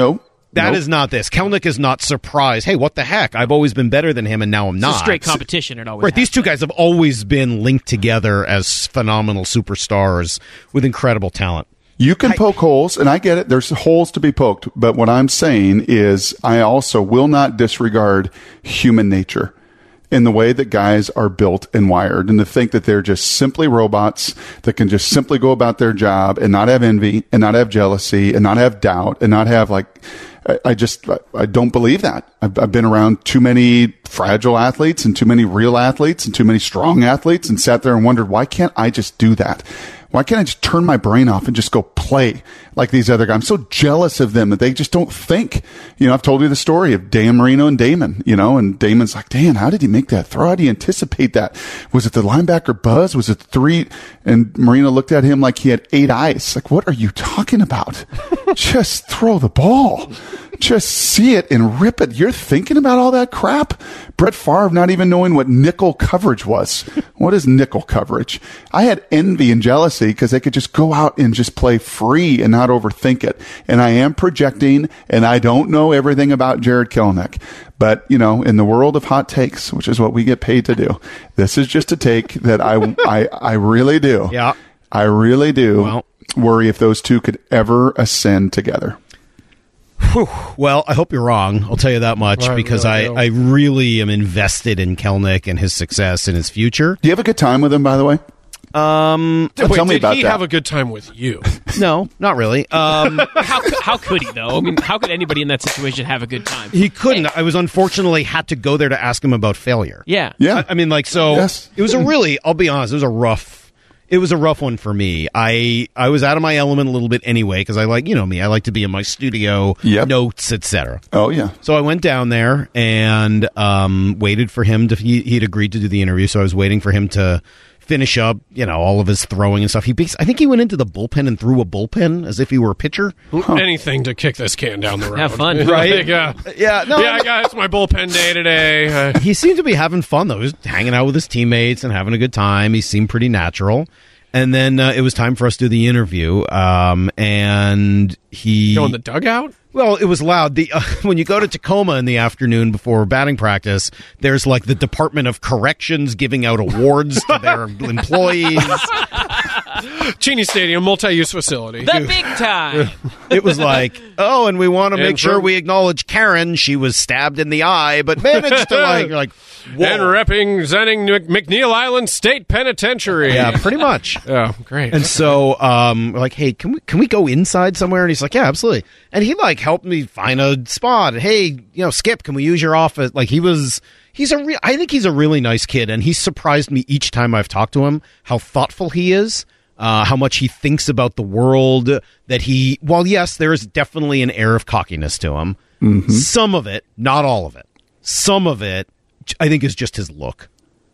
F: That
B: Nope.
F: is not this. Kelnick is not surprised. Hey, what the heck? I've always been better than him, and now I'm
H: It's
F: not.
H: a straight competition. It always
F: Right, these
H: has
F: two
H: been.
F: guys have always been linked together as phenomenal superstars with incredible talent.
B: You can poke holes, and I get it. There's holes to be poked. But what I'm saying is I also will not disregard human nature in the way that guys are built and wired, and to think that they're just simply robots that can just simply go about their job and not have envy and not have jealousy and not have doubt and not have like, I, I just, I don't believe that. I've, I've been around too many fragile athletes and too many real athletes and too many strong athletes and sat there and wondered, why can't I just do that? Why can't I just turn my brain off and just go play like these other guys? I'm so jealous of them that they just don't think. You know, I've told you the story of Dan Marino and Damon, you know, and Damon's like, Dan, how did he make that throw? How did he anticipate that? Was it the linebacker buzz? Was it the three? And Marino looked at him like he had eight eyes. Like, what are you talking about? Just throw the ball. Just see it and rip it. You're thinking about all that crap? Brett Favre not even knowing what nickel coverage was. What is nickel coverage? I had envy and jealousy because they could just go out and just play free and not overthink it. And I am projecting, and I don't know everything about Jared Kelnick. But, you know, in the world of hot takes, which is what we get paid to do, this is just a take that I, I, I really do.
F: Yeah.
B: I really do
F: Well,
B: worry if those two could ever ascend together.
F: Whew. Well, I hope you're wrong. I'll tell you that much
G: I
F: because
G: really
F: I, I really am invested in Kelnick and his success and his future.
B: Do you have a good time with him, by the way?
F: Um,
G: Wait,
B: tell me
G: did
B: about
G: he
B: that.
G: have a good time with you?
F: no, not really. Um,
H: How, cou- how could he, though? I mean, how could anybody in that situation have a good time?
F: he couldn't. I was unfortunately had to go there to ask him about failure.
H: Yeah.
B: Yeah.
F: I, I mean, like, so
B: Yes.
F: it was a really, I'll be honest, it was a rough, it was a rough one for me. I, I was out of my element a little bit anyway, because I like, you know me, I like to be in my studio,
B: Yep.
F: notes, et cetera.
B: Oh, yeah.
F: So I went down there and um, waited for him to, he, he'd agreed to do the interview, so I was waiting for him to finish up, you know, all of his throwing and stuff. He, I think he went into the bullpen and threw a bullpen as if he were a pitcher.
G: Anything to kick this can down the road.
H: Have fun.
G: Right? yeah.
F: Yeah, no,
G: Yeah, guys, it's my bullpen day today. Uh,
F: he seemed to be having fun though. He was hanging out with his teammates and having a good time. He seemed pretty natural. And then uh, it was time for us to do the interview. Um, and he
G: go in the dugout?
F: Well, it was loud. The uh, when you go to Tacoma in the afternoon before batting practice, there's like the Department of Corrections giving out awards to their employees.
G: Cheney Stadium, multi-use facility.
H: The big time.
F: It was like, oh, and we want to
G: And
F: make sure
G: from-
F: we acknowledge Karen. She was stabbed in the eye, but managed to like, you're like, whoa.
G: And representing Mc- McNeil Island State Penitentiary.
F: Yeah, pretty much.
G: Oh, great.
F: And so, um, we're like, hey, can we can we go inside somewhere? And he's like, yeah, absolutely. And he like helped me find a spot. Hey, you know, Skip, can we use your office? Like he was, he's a real. I think he's a really nice kid, and he's surprised me each time I've talked to him how thoughtful he is. Uh, how much he thinks about the world, that he, well, yes, there is definitely an air of cockiness to him. Mm-hmm. Some of it, not all of it. Some of it, I think, is just his look.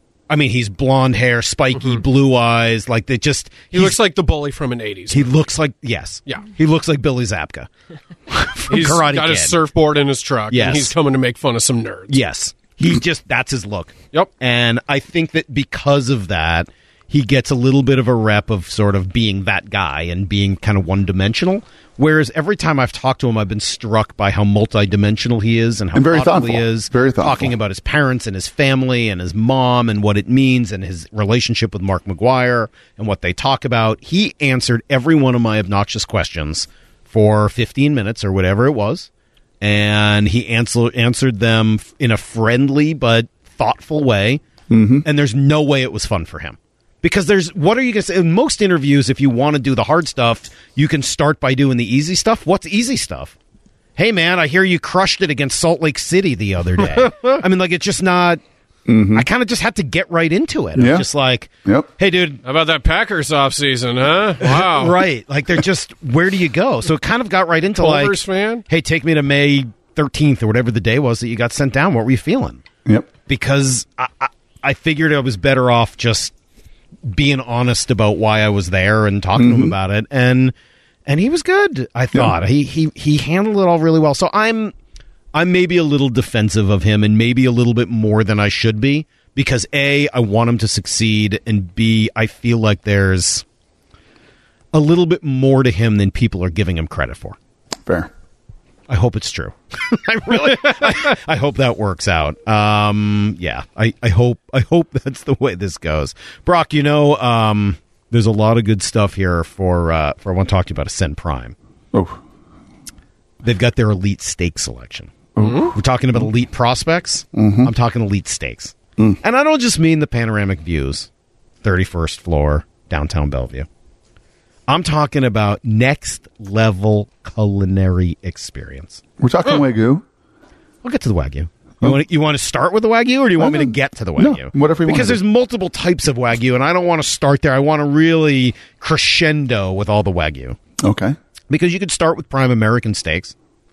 F: I mean, he's blonde hair, spiky,
G: Mm-hmm.
F: blue eyes, like they just.
G: he looks like the bully from an eighties.
F: He looks like, yes.
G: Yeah.
F: He looks like Billy Zabka. From
G: He's
F: Karate
G: got
F: Kid.
G: his surfboard in his truck,
F: Yes.
G: and he's coming to make fun of some nerds.
F: Yes. He just, that's his look.
G: Yep.
F: And I think that because of that, he gets a little bit of a rep of sort of being that guy and being kind of one-dimensional. Whereas every time I've talked to him, I've been struck by how multidimensional he is and how
B: And very
F: thoughtful he
B: thoughtful.
F: is.
B: Very thoughtful.
F: Talking about his parents and his family and his mom and what it means and his relationship with Mark McGuire and what they talk about. He answered every one of my obnoxious questions for fifteen minutes or whatever it was. And he answer, answered them in a friendly but thoughtful way. Mm-hmm. And there's no way it was fun for him. Because there's, what are you going to say? In most interviews, if you want to do the hard stuff, you can start by doing the easy stuff. What's easy stuff? Hey, man, I hear you crushed it against Salt Lake City the other day. I mean, like, it's just not, mm-hmm. I kind of just had to get right into it.
B: Yeah.
F: I'm just like,
B: Yep.
F: hey, dude.
G: How about that Packers offseason, huh? Wow.
F: Right. Like, they're just, where do you go? So it kind of got right into
G: Culver's
F: like,
G: fan?
F: hey, take me to May thirteenth or whatever the day was that you got sent down. What were you feeling?
B: Yep.
F: Because I, I, I figured I was better off just being honest about why I was there and talking
B: Mm-hmm.
F: to him about it, and and he was good. I thought
B: Yeah.
F: he he he handled it all really well. So I'm I'm maybe a little defensive of him, and maybe a little bit more than I should be, because A, I want him to succeed, and B, I feel like there's a little bit more to him than people are giving him credit for.
B: Fair.
F: I hope it's true. I really, I, I hope that works out. Um, yeah, I, I hope, I hope that's the way this goes. Brock, you know, um, there's a lot of good stuff here for, uh, for I want to talk to you about Ascend Prime.
B: Oh,
F: they've got their elite steak selection.
B: Oh.
F: We're talking about elite prospects.
B: Mm-hmm.
F: I'm talking elite steaks.
B: Mm.
F: And I don't just mean the panoramic views, thirty-first floor, downtown Bellevue. I'm talking about next level culinary experience.
B: We're talking oh. Wagyu.
F: I'll get to the Wagyu. You oh. want to, you want to start with the Wagyu, or do you want me to get to the Wagyu?
B: No, whatever you want.
F: Because there's multiple types of Wagyu, and I don't want to start there. I want to really crescendo with all the Wagyu.
B: Okay.
F: Because you could start with prime American steaks,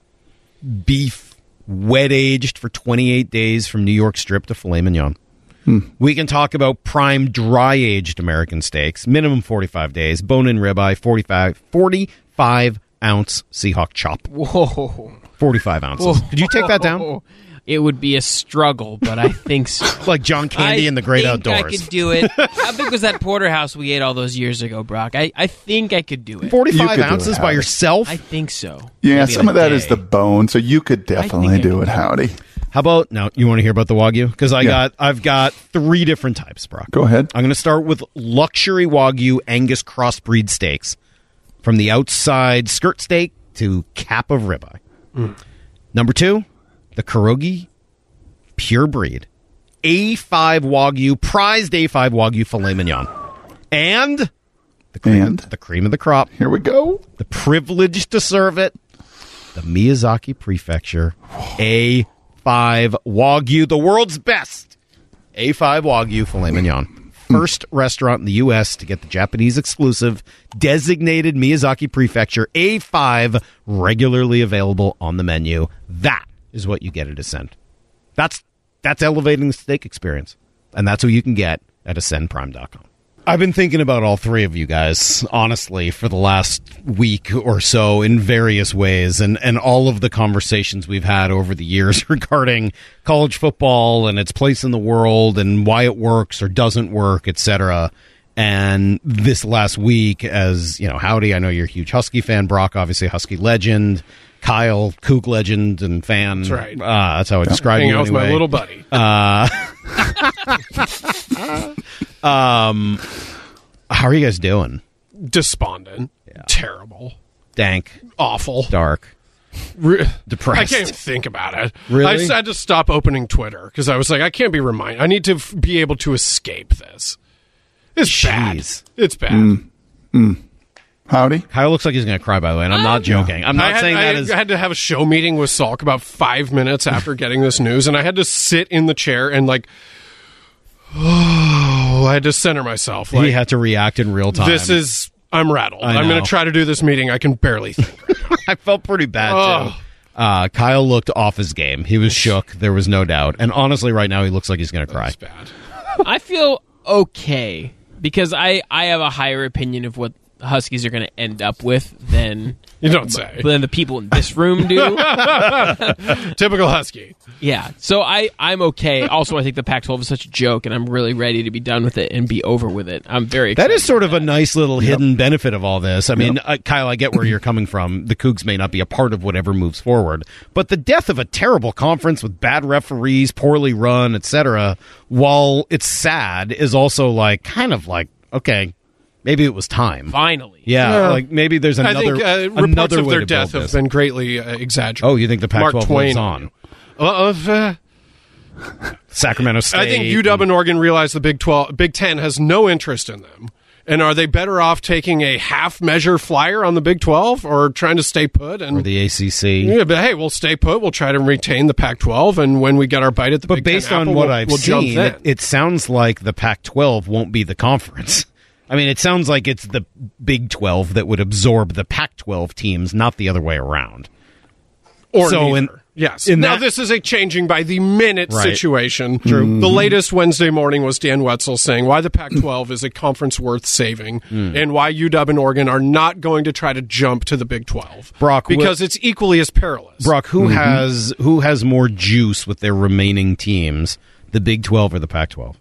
F: beef, wet aged for twenty-eight days from New York strip to filet mignon. Hmm. We can talk about prime dry aged American steaks, minimum forty-five days, bone in ribeye, forty-five, forty-five ounce Seahawk chop.
H: Whoa.
F: forty-five ounces. Whoa. Could you take that down?
H: It would be a struggle, but I think so.
F: Like John Candy
H: I
F: in the Great
H: think
F: Outdoors.
H: I could do it. How big was that porterhouse we ate all those years ago, Brock? I, I think I could do it.
F: forty-five ounces by yourself?
H: I think so.
B: Yeah,
F: Maybe
B: some of that
F: day.
B: is the bone, so you could definitely do it, Howdy.
F: How about now? You want to hear about the Wagyu? Because I yeah. got, I've got three different types, Brock.
B: Go ahead.
F: I'm going to start with luxury Wagyu Angus crossbreed steaks, from the outside skirt steak to cap of ribeye. Mm. Number two, the Kurogi pure breed A five Wagyu, prized A five Wagyu filet mignon, and the cream,
B: and
F: the cream of the crop.
B: Here we go.
F: The privilege to serve it, the Miyazaki Prefecture A five Wagyu, the world's best A five Wagyu filet mignon. First restaurant in the U S to get the Japanese exclusive designated Miyazaki Prefecture A five regularly available on the menu. That is what you get at Ascend. That's that's elevating the steak experience. And that's what you can get at ascend prime dot com. I've been thinking about all three of you guys, honestly, for the last week or so in various ways, and, and all of the conversations we've had over the years regarding college football and its place in the world and why it works or doesn't work, et cetera. And this last week, as, you know, Howdy, I know you're a huge Husky fan. Brock, obviously a Husky legend. Kyle, Kook legend and fan.
G: That's right.
F: Uh, that's how I describe
G: Hanging
F: you
G: out
F: anyway.
G: with my little buddy.
F: Uh, um, how are you guys doing?
G: Despondent. Yeah. Terrible.
F: Dank.
G: Awful.
F: Dark.
G: Re-
F: Depressed.
G: I can't even think about it.
F: Really?
G: I just had to stop opening Twitter because I was like, I can't be reminded. I need to f- be able to escape this. It's
F: Jeez.
G: bad. It's bad.
B: Mm. Mm. Howdy.
F: Kyle looks like he's going to cry, by the way, and I'm not joking. I'm not
G: I had,
F: saying
G: I
F: that as...
G: I had to have a show meeting with Salk about five minutes after getting this news, and I had to sit in the chair and, like, oh, I had to center myself. Like,
F: he had to react in real time.
G: This is... I'm rattled.
F: I
G: I'm going
F: know.
G: to try to do this meeting. I can barely think right now.
F: I felt pretty bad,
G: Oh.
F: too. Uh, Kyle looked off his game. He was shook. There was no doubt. And honestly, right now, he looks like he's going to cry.
G: That's bad.
H: I feel okay because I, I have a higher opinion of what the Huskies are going to end up with than
G: You don't say.
H: than the people in this room do.
G: Typical Husky.
H: Yeah, so I, I'm okay. Also, I think the Pac twelve is such a joke, and I'm really ready to be done with it and be over with it. I'm very excited.
F: That is sort of a nice little
B: Yep.
F: hidden benefit of all this. I mean,
B: Yep.
F: uh, Kyle, I get where you're coming from. The Cougs may not be a part of whatever moves forward, but the death of a terrible conference with bad referees, poorly run, et cetera, while it's sad, is also like kind of like, okay, maybe it was time.
H: Finally.
F: Yeah,
G: Yeah.
F: like maybe there's another
G: I think uh, reports
F: another
G: of
F: way
G: their
F: to
G: death
F: build
G: have
F: this.
G: been greatly uh, exaggerated.
F: Oh, you think the Pac
G: Mark
F: twelve
G: Twain
F: lives on?
G: Uh, of, uh,
F: Sacramento State.
G: I think U W and Oregon realize the Big twelve, Big Ten has no interest in them. And are they better off taking a half measure flyer on the Big twelve or trying to stay put? And
F: or the A C C.
G: Yeah, but hey, we'll stay put. We'll try to retain the Pac twelve, and when we get our bite at the
F: But
G: Big
F: based
G: Ten
F: on
G: apple,
F: what
G: we'll,
F: I've
G: we'll jump
F: seen,
G: then.
F: it, it sounds like the Pac twelve won't be the conference. I mean, it sounds like it's the Big twelve that would absorb the Pac twelve teams, not the other way around.
G: Or
F: so
G: neither.
F: in-
G: yes.
F: in
G: now,
F: that-
G: this is a changing by the minute
F: Right.
G: situation.
F: True.
G: The latest Wednesday morning was Dan Wetzel saying why the Pac twelve is a conference worth saving and why U W and Oregon are not going to try to jump to the Big twelve.
F: Brock,
G: because
F: wh-
G: it's equally as perilous.
F: Brock, who has who has more juice with their remaining teams, the Big twelve or the Pac twelve?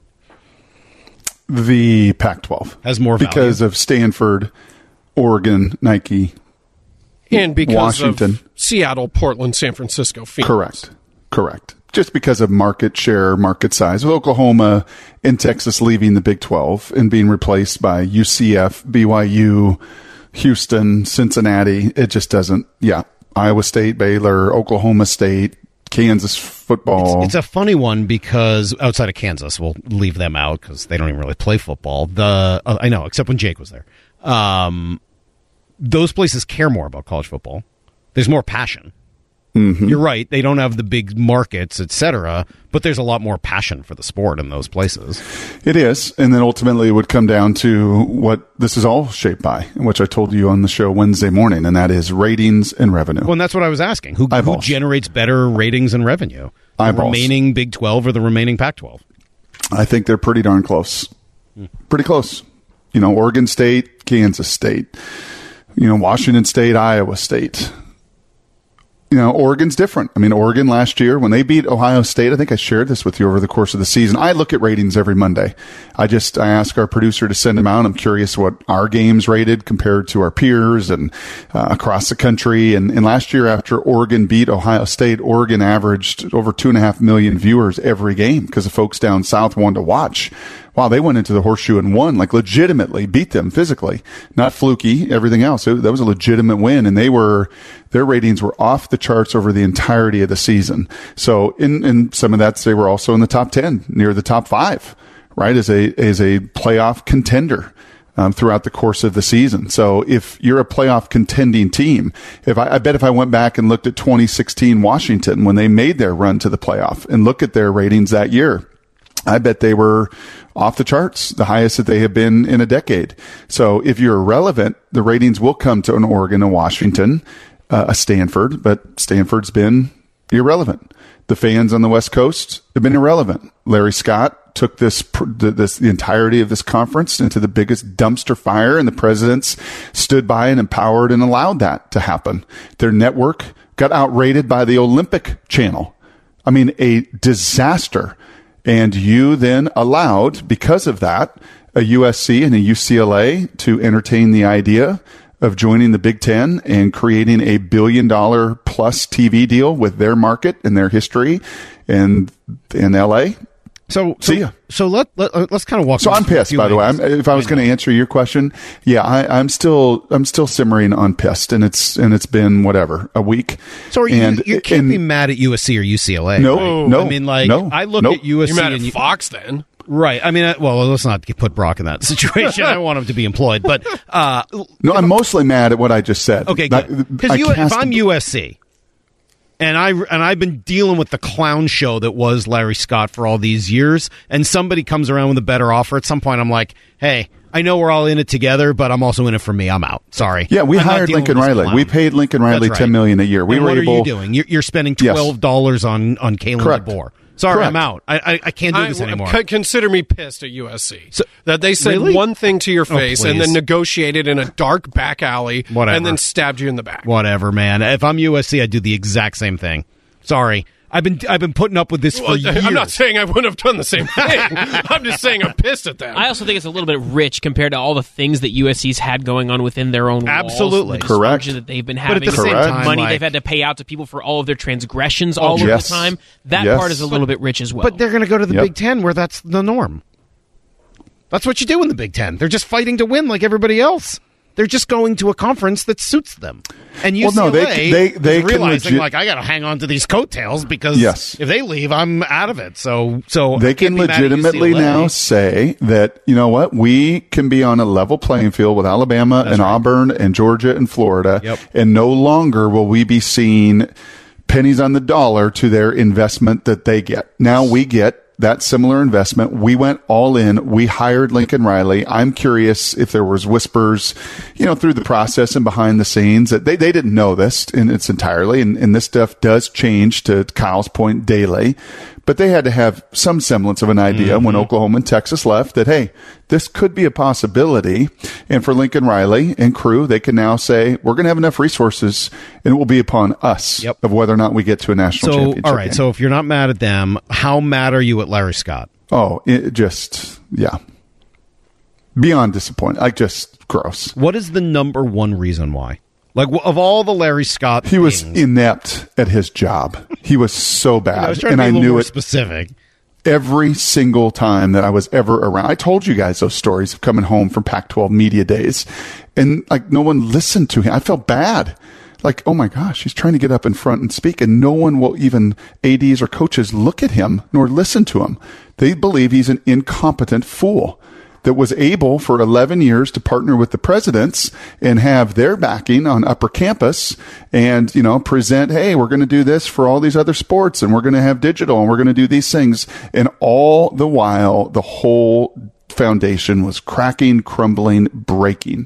B: The Pac twelve
F: Has more value.
B: because of Stanford, Oregon, Nike,
G: And because
B: Washington.
G: of Seattle, Portland, San Francisco, Phoenix.
B: Correct. Correct. Just because of market share, market size. With Oklahoma and Texas leaving the Big twelve and being replaced by U C F, B Y U, Houston, Cincinnati, it just doesn't. Yeah. Iowa State, Baylor, Oklahoma State, Kansas football.
F: It's, it's a funny one because outside of Kansas, we'll leave them out because they don't even really play football. The uh, I know, except when Jake was there. Um, those places care more about college football. There's more passion.
B: Mm-hmm.
F: You're right. They don't have the big markets, et cetera, but there's a lot more passion for the sport in those places.
B: It is. And then ultimately it would come down to what this is all shaped by, which I told you on the show Wednesday morning, and that is ratings and revenue.
F: Well, and that's what I was asking. Who, who generates better ratings and revenue? The
B: Eyeballs.
F: remaining Big twelve or the remaining Pac twelve?
B: I think they're pretty darn close. Hmm. Pretty close. You know, Oregon State, Kansas State, you know, Washington State, Iowa State. You know, Oregon's different. I mean, Oregon last year, when they beat Ohio State, I think I shared this with you over the course of the season. I look at ratings every Monday. I just, I ask our producer to send them out. I'm curious what our games rated compared to our peers and uh, across the country. And, and last year, after Oregon beat Ohio State, Oregon averaged over two and a half million viewers every game because the folks down south wanted to watch. Wow, they went into the horseshoe and won, like legitimately beat them physically, not fluky, everything else. It, that was a legitimate win. And they were, their ratings were off the charts over the entirety of the season. So in, in some of that, they were also in the top ten, near the top five, right? As a, as a playoff contender. Um, throughout the course of the season. So if you're a playoff contending team, if I, I bet if I went back and looked at twenty sixteen Washington when they made their run to the playoff and look at their ratings that year, I bet they were off the charts, the highest that they have been in a decade. So if you're relevant, the ratings will come to an Oregon, a Washington, uh, a Stanford, but Stanford's been irrelevant. The fans on the West Coast have been irrelevant. Larry Scott took this, this, the entirety of this conference into the biggest dumpster fire, and the presidents stood by and empowered and allowed that to happen. Their network got outrated by the Olympic Channel. I mean, a disaster. And you then allowed, because of that, a U S C and a U C L A to entertain the idea of joining the Big Ten and creating a billion dollar plus T V deal with their market and their history in, in L A.
F: So,
B: See
F: so,
B: ya.
F: so let, let, let's kind of walk.
B: So I'm pissed, by the way. I'm, if I was going to answer your question, yeah, I, I'm still, I'm still simmering on pissed, and it's, and it's been whatever, a week.
F: So are you,
B: and,
F: you can't
B: and,
F: be mad at U S C or U C L A.
B: No,
F: right?
B: no.
F: I mean, like,
B: no,
F: I look
B: no.
F: at U S C
G: You're mad
F: and
G: at
F: you,
G: Fox then.
F: Right. I mean, I, well, let's not get, put Brock in that situation. I want him to be employed, but uh,
B: no, I'm mostly mad at what I just said.
F: Okay, good. Because if I'm U S C, and I and I've been dealing with the clown show that was Larry Scott for all these years, and somebody comes around with a better offer, at some point I'm like, hey, I know we're all in it together, but I'm also in it for me. I'm out. Sorry.
B: Yeah, we
F: I'm
B: hired Lincoln Riley. We paid Lincoln Riley
F: right.
B: ten million dollars a year. We
F: and
B: were
F: what
B: able.
F: are you doing? You're, you're spending twelve dollars yes. on on Kalen
B: Correct.
F: DeBoer. Sorry,
B: Correct.
F: I'm out. I, I I can't do
G: I,
F: this anymore.
G: C- consider me pissed at U S C
F: so,
G: that they said
F: really?
G: one thing to your
F: Oh,
G: face and
F: please.
G: then negotiated in a dark back alley
F: Whatever.
G: and then stabbed you in the back.
F: Whatever, man. If I'm U S C, I'd do the exact same thing. Sorry. I've been I've been putting up with this for
G: well,
F: years.
G: I'm not saying I wouldn't have done the same thing. I'm just saying I'm pissed at them.
H: I also think it's a little bit rich compared to all the things that U S C's had going on within their own walls.
F: Absolutely.
H: The
B: Correct.
H: dysfunction that they've been
F: But
H: having.
F: at the same
B: Correct.
F: time,
H: money
F: like,
H: they've had to pay out to people for all of their transgressions all
B: yes.
H: over the time. That
B: Yes.
H: part is a little bit rich as well.
F: But they're going to go to the
B: Yep.
F: Big Ten where that's the norm. That's what you do in the Big Ten. They're just fighting to win like everybody else. They're just going to a conference that suits them. And U C L A
B: well, no, they, they, they
F: is
B: can
F: realizing,
B: legit-
F: like, I got to hang on to these coattails because
B: Yes.
F: if they leave, I'm out of it. So, so
B: They
F: I
B: can
F: can't be mad at
B: legitimately
F: U C L A.
B: now say that, you know what, we can be on a level playing field with Alabama
F: That's
B: and
F: right.
B: Auburn and Georgia and Florida.
F: Yep.
B: And no longer will we be seeing pennies on the dollar to their investment that they get. Now we get that similar investment. We went all in. We hired Lincoln Riley. I'm curious if there was whispers, you know, through the process and behind the scenes that they, they didn't know this in its entirely. And, and this stuff does change, to Kyle's point, daily. But they had to have some semblance of an idea mm-hmm. when Oklahoma and Texas left that, hey, this could be a possibility. And for Lincoln Riley and crew, they can now say, we're going to have enough resources and it will be upon us
F: yep.
B: of whether or not we get to a national
F: so,
B: championship.
F: All right.
B: game.
F: So if you're not mad at them, how mad are you at Larry Scott?
B: Oh, it just, yeah. Beyond disappointing. Like, just gross.
F: What is the number one reason why? Like, of all the Larry Scott
B: He was
F: things,
B: inept at his job. He was so bad.
F: I was trying
B: and
F: to be
B: I
F: a little
B: knew
F: more
B: it
F: specific.
B: every single time that I was ever around. I told you guys those stories of coming home from Pac twelve media days, and like no one listened to him. I felt bad. Like, oh my gosh, he's trying to get up in front and speak, and no one will, even A Ds or coaches, look at him nor listen to him. They believe he's an incompetent fool that was able for eleven years to partner with the presidents and have their backing on upper campus and, you know, present, hey, we're going to do this for all these other sports, and we're going to have digital, and we're going to do these things. And all the while, the whole foundation was cracking, crumbling, breaking.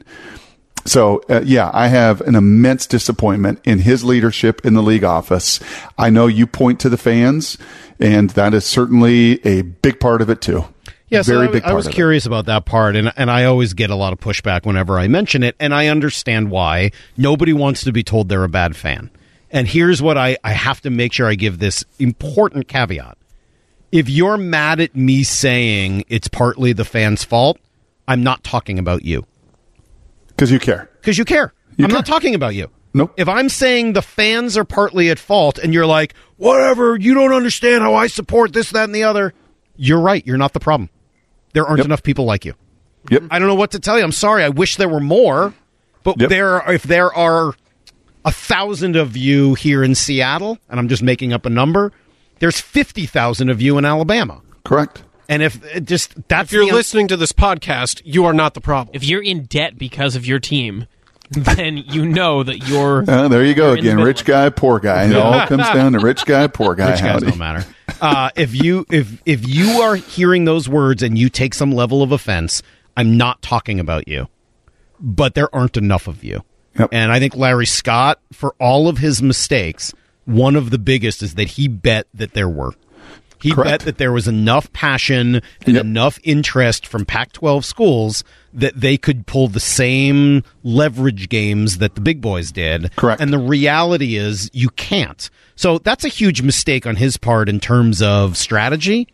B: So, uh, yeah, I have an immense disappointment in his leadership in the league office. I know you point to the fans, and that is certainly a big part of it, too.
F: Yeah, so
B: Very
F: I,
B: big part
F: I was
B: of
F: curious about that part, and and I always get a lot of pushback whenever I mention it, and I understand why. Nobody wants to be told they're a bad fan. And here's what I, I have to make sure I give this important caveat. If you're mad at me saying it's partly the fans' fault, I'm not talking about you.
B: Because you care.
F: Because you care.
B: You
F: I'm
B: care.
F: not talking about you.
B: Nope.
F: If I'm saying the fans are partly at fault and you're like, whatever, you don't understand how I support this, that, and the other, you're right. You're not the problem. There aren't
B: Yep.
F: enough people like you.
B: Yep.
F: I don't know what to tell you. I'm sorry. I wish there were more. But
B: Yep.
F: there, are, if there are a thousand of you here in Seattle, and I'm just making up a number, there's fifty thousand of you in Alabama.
B: Correct.
F: And if it just that's
G: If you're
F: the un-
G: listening to this podcast, you are not the problem.
H: If you're in debt because of your team, then you know that you're.
B: Uh, there you go
H: you're in the
B: again.
H: middle
B: Rich
H: of it.
B: guy, poor guy. It all comes down to rich guy, poor guy.
F: Rich guys
B: Howdy.
F: don't matter. Uh, if you if if you are hearing those words and you take some level of offense, I'm not talking about you. But there aren't enough of you.
B: Yep.
F: And I think Larry Scott, for all of his mistakes, one of the biggest is that he bet that there were. He
B: Correct.
F: bet that there was enough passion and
B: Yep.
F: enough interest from Pac twelve schools that they could pull the same leverage games that the big boys did.
B: Correct.
F: And the reality is you can't. So that's a huge mistake on his part in terms of strategy.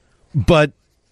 F: But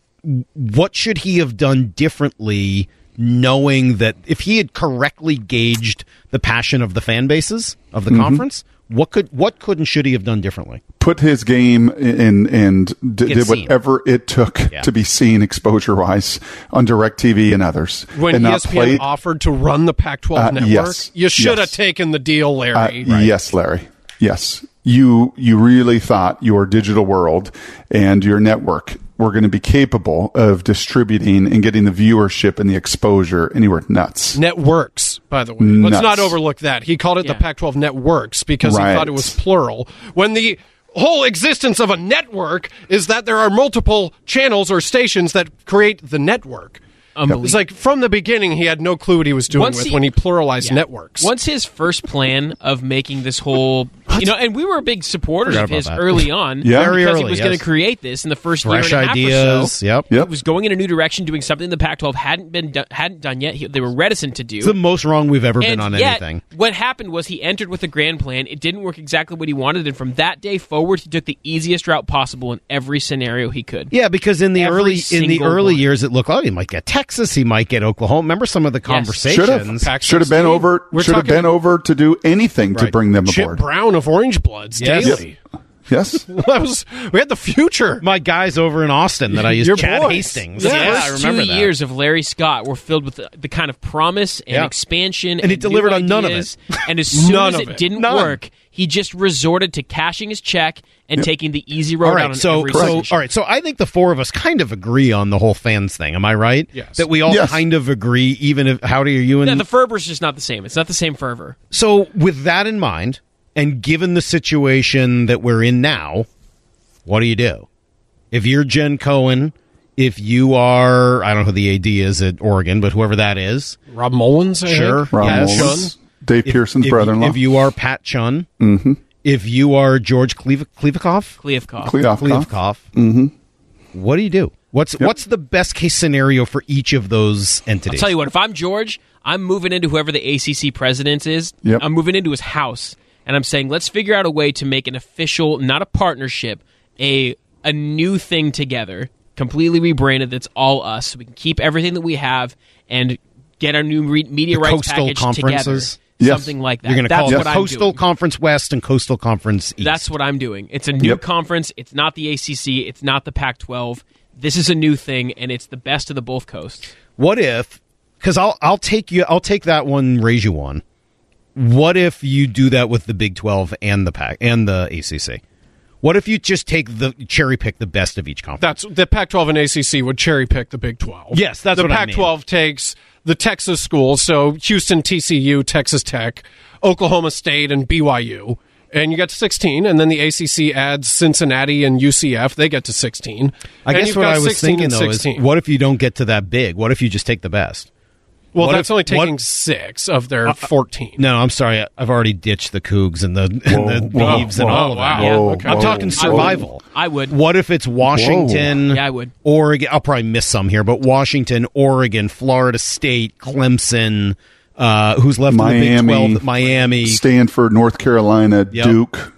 F: what should he have done differently, knowing that if he had correctly gauged the passion of the fan bases of the
B: Mm-hmm.
F: conference, what could what could and should he have done differently?
B: Put his game in and d-
F: Get
B: did
F: seen.
B: whatever it took
F: Yeah.
B: to be seen exposure wise on DirecTV and others.
G: When
B: and
G: E
B: not
G: S P N
B: played-
G: offered to run the Pac twelve
B: Uh,
G: network,
B: yes.
G: you should have
B: Yes.
G: taken the deal,
B: Uh,
G: Larry.
B: Yes, Larry. Yes. You you really thought your digital world and your network were going to be capable of distributing and getting the viewership and the exposure, and you were nuts.
G: Networks, by the way. Let's
B: Nuts.
G: not overlook that. He called it
H: Yeah.
G: the Pac twelve networks because
B: Right.
G: he thought it was plural. When the whole existence of a network is that there are multiple channels or stations that create the network.
H: Unbelievable.
G: It's like from the beginning, he had no clue what he was doing
H: Once
G: with
H: he-
G: when he pluralized
H: Yeah.
G: networks.
H: Once his first plan of making this whole, you know, and we were big supporters
F: Forgot
H: of
F: about
H: his
F: that.
H: early on,
B: Yeah.
F: Very
H: because
F: early,
H: he was
F: yes.
H: going to create this in the first
F: Fresh
H: year and a half or
F: ideas.
H: so.
F: Yep.
B: Yep.
H: It was going in a new direction, doing something the Pac twelve hadn't been do- hadn't done yet. He, they were reticent to do.
F: It's the most wrong we've ever been
H: And
F: on
H: yet,
F: anything.
H: what happened was he entered with a grand plan. It didn't work exactly what he wanted, and from that day forward, he took the easiest route possible in every scenario he could.
F: Yeah, because in the
H: Every
F: early in the
H: single
F: early
H: one.
F: years, it looked, oh, he might get Texas, he might get Oklahoma. Remember some of the
B: Should have
F: conversations?
G: Pac
B: should have been
G: sixteen.
B: over.
G: We're
B: Should have
G: talking-
B: been over to do anything to
F: Right.
B: bring them
G: Chip
B: aboard.
G: Brown of Orange Bloods
F: Yes.
G: daily.
B: Yes.
G: That was we had the future.
F: My guys over in Austin that I used,
G: Your
F: Chad
G: boys.
F: Hastings.
G: Yeah,
H: The
F: Yeah, I
H: first
F: remember
H: two
F: that.
H: years of Larry Scott were filled with the, the kind of promise and
F: Yeah.
H: expansion,
F: And he
H: new
F: delivered on none of
H: ideas. And as soon
G: None
H: as
G: of
H: it,
G: it.
H: didn't
F: None.
H: work, he just resorted to cashing his check and taking the easy road
F: All
H: out
F: right,
H: on
F: so
H: every
F: so
H: decision.
F: all right, so I think the four of us kind of agree on the whole fans thing. Am I right?
G: Yes.
F: That we all
B: Yes.
F: kind of agree, even if how do you and
H: Yeah, the fervor's just not the same. It's not the same fervor.
F: So, with that in mind, and given the situation that we're in now, what do you do? If you're Jen Cohen, if you are, I don't know who the A D is at Oregon, but whoever that is,
G: Rob Mullins, I
F: sure,
G: think.
B: Rob
F: yes.
B: Mullins, Dave
F: If-
B: Pearson's
F: if,
B: brother-in-law.
F: If you are Pat Chun,
B: mm-hmm.
F: if you are George Klev- Klevikoff,
H: Kliavkoff.
B: Kleofkoff.
F: Klevikoff,
B: Mm-hmm.
F: what do you do? What's
B: Yep.
F: what's the best case scenario for each of those
H: I'll
F: entities?
H: tell you what, if I'm George, I'm moving into whoever the A C C president is.
B: Yep.
H: I'm moving into his house, and I'm saying, let's figure out a way to make an official, not a partnership, a a new thing together, completely rebranded that's all us. So we can keep everything that we have and get our new re- media
F: The
H: rights
F: coastal
H: package
F: conferences.
H: together.
B: Yes.
H: Something like that.
F: You're going to
H: That's
F: call it
H: what I'm
F: Coastal
H: doing.
F: Conference West and Coastal Conference East.
H: That's what I'm doing. It's a new
B: Yep.
H: conference. It's not the A C C. It's not the Pac twelve. This is a new thing, and it's the best of the both coasts.
F: What if? Because I'll I'll take you. I'll take that one. Raise you one. What if you do that with the Big twelve and the Pac and the A C C? What if you just take the cherry pick the best of each conference?
G: That's the Pac twelve and A C C would cherry pick the Big twelve.
F: Yes, that's
G: the
F: what I mean.
G: Pac twelve takes the Texas schools, so Houston, T C U, Texas Tech, Oklahoma State, and B Y U, and you get to sixteen. And then the A C C adds Cincinnati and U C F; they get to sixteen.
F: I
G: And
F: guess
G: you've
F: what
G: got
F: I was
G: sixteen
F: thinking
G: and
F: though is,
G: sixteen.
F: what if you don't get to that big? What if you just take the best?
G: Well,
F: what
G: that's
F: if-
G: only taking
F: what-
G: six of their fourteen.
F: No, I'm sorry. I- I've already ditched the Cougs and the, and
B: Whoa,
F: the
B: whoa,
F: Beavs and
B: whoa,
F: all of
G: wow.
F: that.
G: Yeah,
B: Whoa,
G: okay.
F: I'm
B: whoa,
F: talking
B: whoa.
F: survival.
H: I would.
F: What if it's Washington?
H: Yeah, I would.
F: Oregon. I'll probably miss some here, but Washington, Oregon, Florida State, Clemson. Uh, who's left in the
B: Miami,
F: Big twelve? Miami,
B: Stanford, North Carolina,
F: Yep.
B: Duke,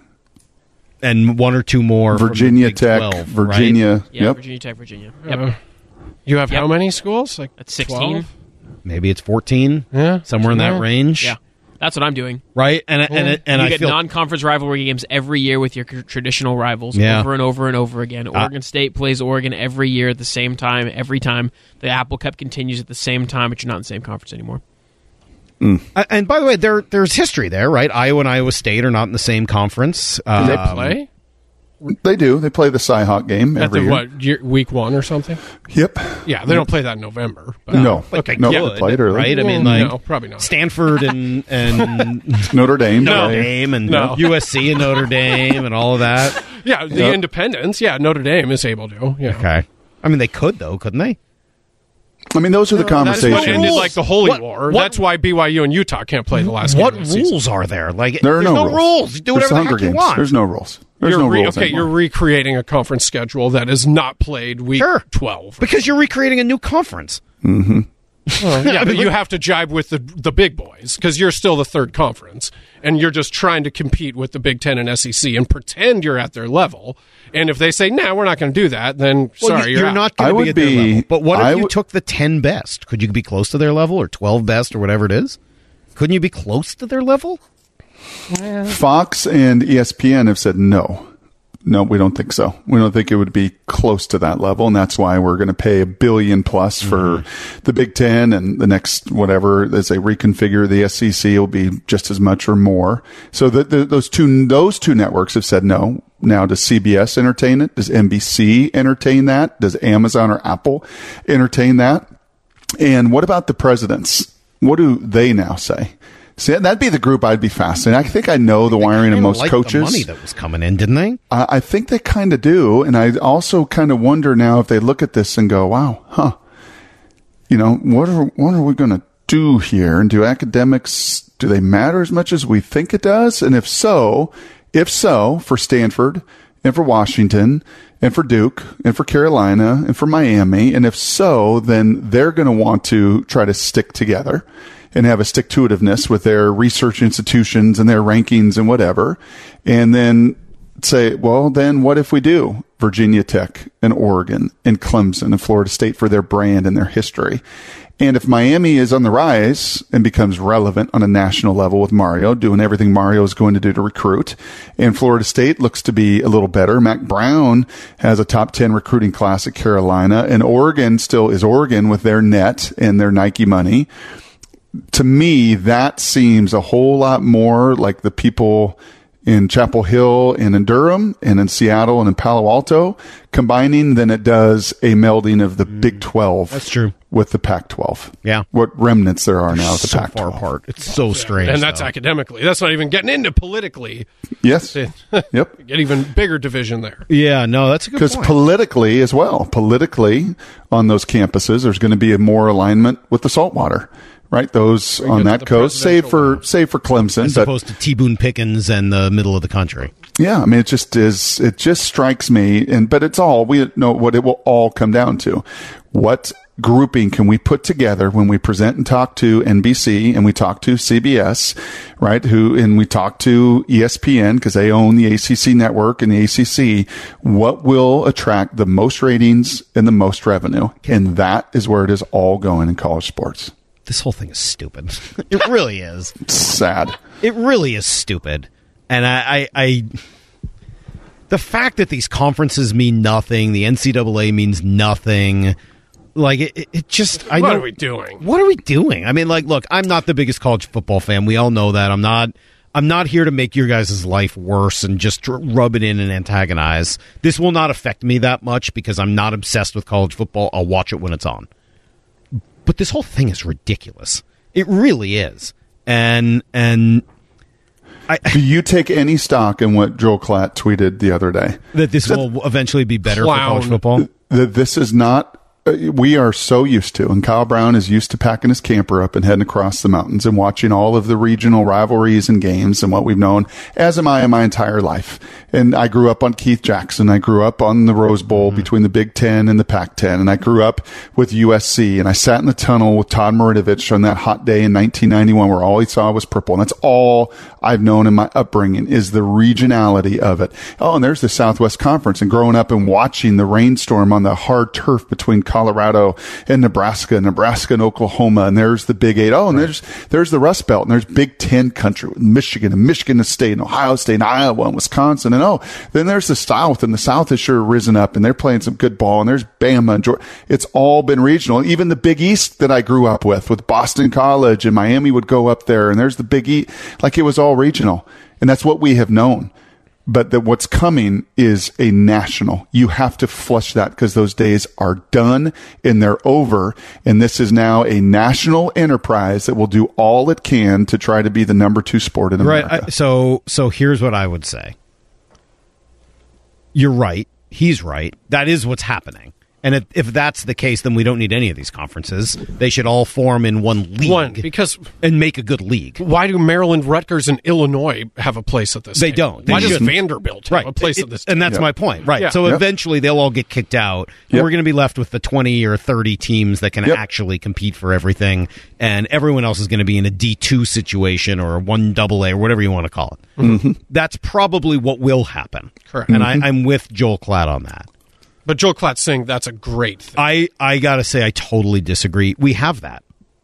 F: and one or two more. from the
B: Virginia
F: Big
B: Tech,
F: twelve, right?
B: Virginia.
H: Yeah,
B: Yep.
H: Virginia Tech, Virginia. Yep.
G: Uh, you have
H: Yep.
G: how many schools? Like
H: That's sixteen.
G: twelve?
F: Maybe it's fourteen.
G: Yeah,
F: somewhere in
G: yeah.
F: that range.
H: Yeah, that's what I'm doing.
F: right. And and and, and
H: you
F: I
H: get
F: feel
H: non-conference rivalry games every year with your c- traditional rivals,
F: Yeah.
H: over and over and over again. Oregon State plays Oregon every year at the same time. Every time the Apple Cup continues at the same time, but you're not in the same conference anymore.
F: Uh, and by the way, there there's history there, right? Iowa and Iowa State are not in the same conference.
G: Do they
F: Um,
G: play
B: They do. They play the Cyhawk game
G: at
B: every
G: the
B: year.
G: what year, week one or something?
B: Yep.
G: Yeah, they don't play that in November. But,
B: No.
F: But they
B: no,
F: could,
B: they played early.
F: right? I mean,
G: Well,
F: like
G: no, probably not.
F: Stanford and and
B: Notre Dame.
F: Notre
B: play.
F: Dame and
G: No.
F: U S C and Notre Dame and all of that.
G: Yeah, the
B: Yep.
G: independents. Yeah, Notre Dame is able to. Yeah.
F: Okay, I mean they could though, couldn't they?
B: I mean, those are the
G: That's what
B: conversations.
G: ended
F: rules.
G: like the Holy
F: What-
G: War.
F: what-
G: That's why B Y U and Utah can't play the last
F: What
G: game of the season.
F: rules are there? Like
B: There are
F: there's
B: no,
F: no rules. You do
B: There's
F: whatever the
B: Hunger
F: heck you
B: Games.
F: want.
B: There's no rules. There's
G: You're
B: no
G: re-
B: rules
G: okay,
B: anymore.
G: you're recreating a conference schedule that is not played week
F: Sure.
G: twelve.
F: because you're recreating a new conference.
G: Well, yeah, but you have to jibe with the the big boys because you're still the third conference, and you're just trying to compete with the Big Ten and S E C and pretend you're at their level. And if they say, "No, nah, we're not going to do that," then
F: Well,
G: sorry,
F: you,
G: you're,
F: you're
G: out.
F: not
B: I
F: going to be
B: would
F: at their
B: be-
F: level. But what if
B: I
F: you
B: would-
F: took the ten best? Could you be close to their level, or twelve best, or whatever it is? Couldn't you be close to their level?
B: Fox and E S P N have said no. No, we don't think so. We don't think it would be close to that level, and that's why we're going to pay a billion plus for the Big Ten, and the next whatever as they reconfigure the S E C will be just as much or more. So the, the, those two those two networks have said no. Now, does C B S entertain it? Does N B C entertain that? Does Amazon or Apple entertain that? And what about the presidents? What do they now say? See, that'd be the group I'd be fascinated. I think I know the wiring of
F: Kinda
B: most
F: liked
B: coaches.
F: the money that was coming in, didn't they?
B: I, I think they kind of do. And I also kind of wonder now if they look at this and go, wow, huh, you know, what are, what are we going to do here? And do academics, do they matter as much as we think it does? And if so, if so, for Stanford and for Washington and for Duke and for Carolina and for Miami, and if so, then they're going to want to try to stick together and have a stick-to-itiveness with their research institutions and their rankings and whatever. And then say, well, then what if we do Virginia Tech and Oregon and Clemson and Florida State for their brand and their history? And if Miami is on the rise and becomes relevant on a national level with Mario, doing everything Mario is going to do to recruit, and Florida State looks to be a little better, Mac Brown has a top ten recruiting class at Carolina, and Oregon still is Oregon with their net and their Nike money. To me, that seems a whole lot more like the people in Chapel Hill and in Durham and in Seattle and in Palo Alto combining than it does a melding of the Big twelve.
F: That's true.
B: With the Pac twelve.
F: Yeah.
B: What remnants there are now at the
F: so
B: Pac twelve.
F: far apart. It's so strange.
G: and that's
F: though.
G: academically. That's not even getting into politically.
B: Yes.
G: Yep.
B: Yep.
G: Get even bigger division there.
F: Yeah, no, that's a good
B: Because
F: point.
B: politically as well, politically on those campuses, there's going to be a more alignment with the saltwater. Right, those on
G: get to
B: that
G: the
B: coast, save
G: presidential
B: for
G: level.
B: save for Clemson,
F: As
B: but
F: opposed to T. Boone Pickens and the middle of the country.
B: yeah, I mean, it just is. It just strikes me, and but it's all we know what it will all come down to. What grouping can we put together when we present and talk to N B C and we talk to C B S, right? Who and we talk to E S P N because they own the A C C network and the A C C. What will attract the most ratings and the most revenue? And that is where it is all going in college sports.
F: this whole thing is stupid. It really is.
B: It's sad.
F: It really is stupid. And I, I, I, the fact that these conferences mean nothing, the N C double A means nothing, like it, it just. I
G: what
F: know,
G: are we doing?
F: What are we doing? I mean, like, look, I'm not the biggest college football fan. We all know that. I'm not. I'm not here to make your guys' life worse and just rub it in and antagonize. This will not affect me that much because I'm not obsessed with college football. I'll watch it when it's on. But this whole thing is ridiculous. It really is. And and I,
B: do you take any stock in what Joel Klatt tweeted the other day?
F: That this that, will eventually be better clown. for college football?
B: That this is not. We are so used to, and Kyle Brown is used to packing his camper up and heading across the mountains and watching all of the regional rivalries and games and what we've known, as am I in my entire life. And I grew up on Keith Jackson. I grew up on the Rose Bowl mm-hmm. between the Big Ten and the Pac ten. And I grew up with U S C. And I sat in the tunnel with Todd Marinovich on that hot day in nineteen ninety-one where all he saw was purple. And that's all I've known in my upbringing is the regionality of it. Oh, and there's the Southwest Conference. And growing up and watching the rainstorm on the hard turf between Colorado and Nebraska, Nebraska and Oklahoma. And there's the Big Eight. Oh, and there's, there's the Rust Belt. And there's Big Ten country with Michigan and Michigan State and Ohio State and Iowa and Wisconsin. And oh, then there's the South, and the South has sure risen up, and they're playing some good ball, and there's Bama and Georgia. It's all been regional. Even the Big East that I grew up with, with Boston College and Miami would go up there, and there's the Big East. Like it was all regional, and that's what we have known. But that what's coming is a national. You have to flush that because those days are done and they're over. And this is now a national enterprise that will do all it can to try to be the number two sport in America.
F: Right. I, so, so here's what I would say. You're right. He's right. That is what's happening. And if, if that's the case, then we don't need any of these conferences. They should all form in one league
G: one, because
F: and make a good league.
G: Why do Maryland, Rutgers, and Illinois have a place at this
F: They
G: game?
F: don't. They
G: why
F: shouldn't.
G: does Vanderbilt have
F: right.
G: a place
F: it,
G: at this
F: And that's
G: yep.
F: my point. Right.
G: Yeah.
F: So
B: yep.
F: eventually they'll all get kicked out. And
B: yep.
F: we're going to be left with the twenty or thirty teams that can
B: yep.
F: actually compete for everything. And everyone else is going to be in a D two situation or a one double A or whatever you want to call it.
B: Mm-hmm.
F: That's probably what will happen.
G: Correct.
F: And
B: mm-hmm.
F: I, I'm with Joel Klatt on that.
G: But Joel Klatt's saying that's a great thing.
F: I, I got to say, I totally disagree. We have that.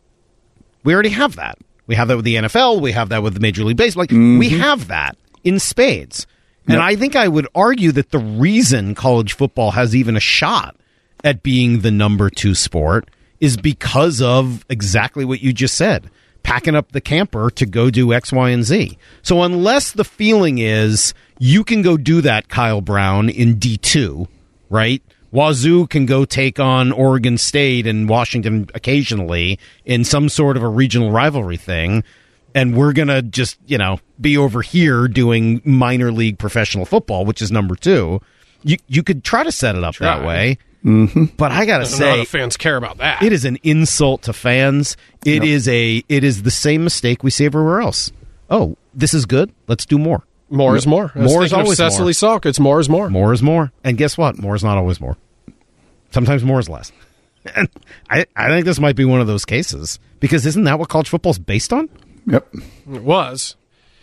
F: We already have that. We have that with the N F L. We have that with the Major League Baseball. Like, mm-hmm. We have that in spades. And yep. I think I would argue that the reason college football has even a shot at being the number two sport is because of exactly what you just said. Packing up the camper to go do X, Y, and Z. So unless the feeling is you can go do that, Kyle Brown, in D two, right? Wazoo can go take on Oregon State and Washington occasionally in some sort of a regional rivalry thing, and we're going to just, you know, be over here doing minor league professional football, which is number two. You you could try to set it up try. that way,
B: mm-hmm.
F: but I got to say,
G: if fans care about that.
F: It is an insult to fans. It yep. is a it is the same mistake we see everywhere else. Oh, this is good. Let's do more.
G: More is more.
F: More is always
G: Cecily
F: more.
G: Salk, it's more is more.
F: More is more. And guess what? More is not always more. Sometimes more is less. And I, I think this might be one of those cases. Because isn't that what college football is based on?
B: Yep.
G: It was.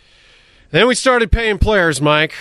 G: Then we started paying players, Mike.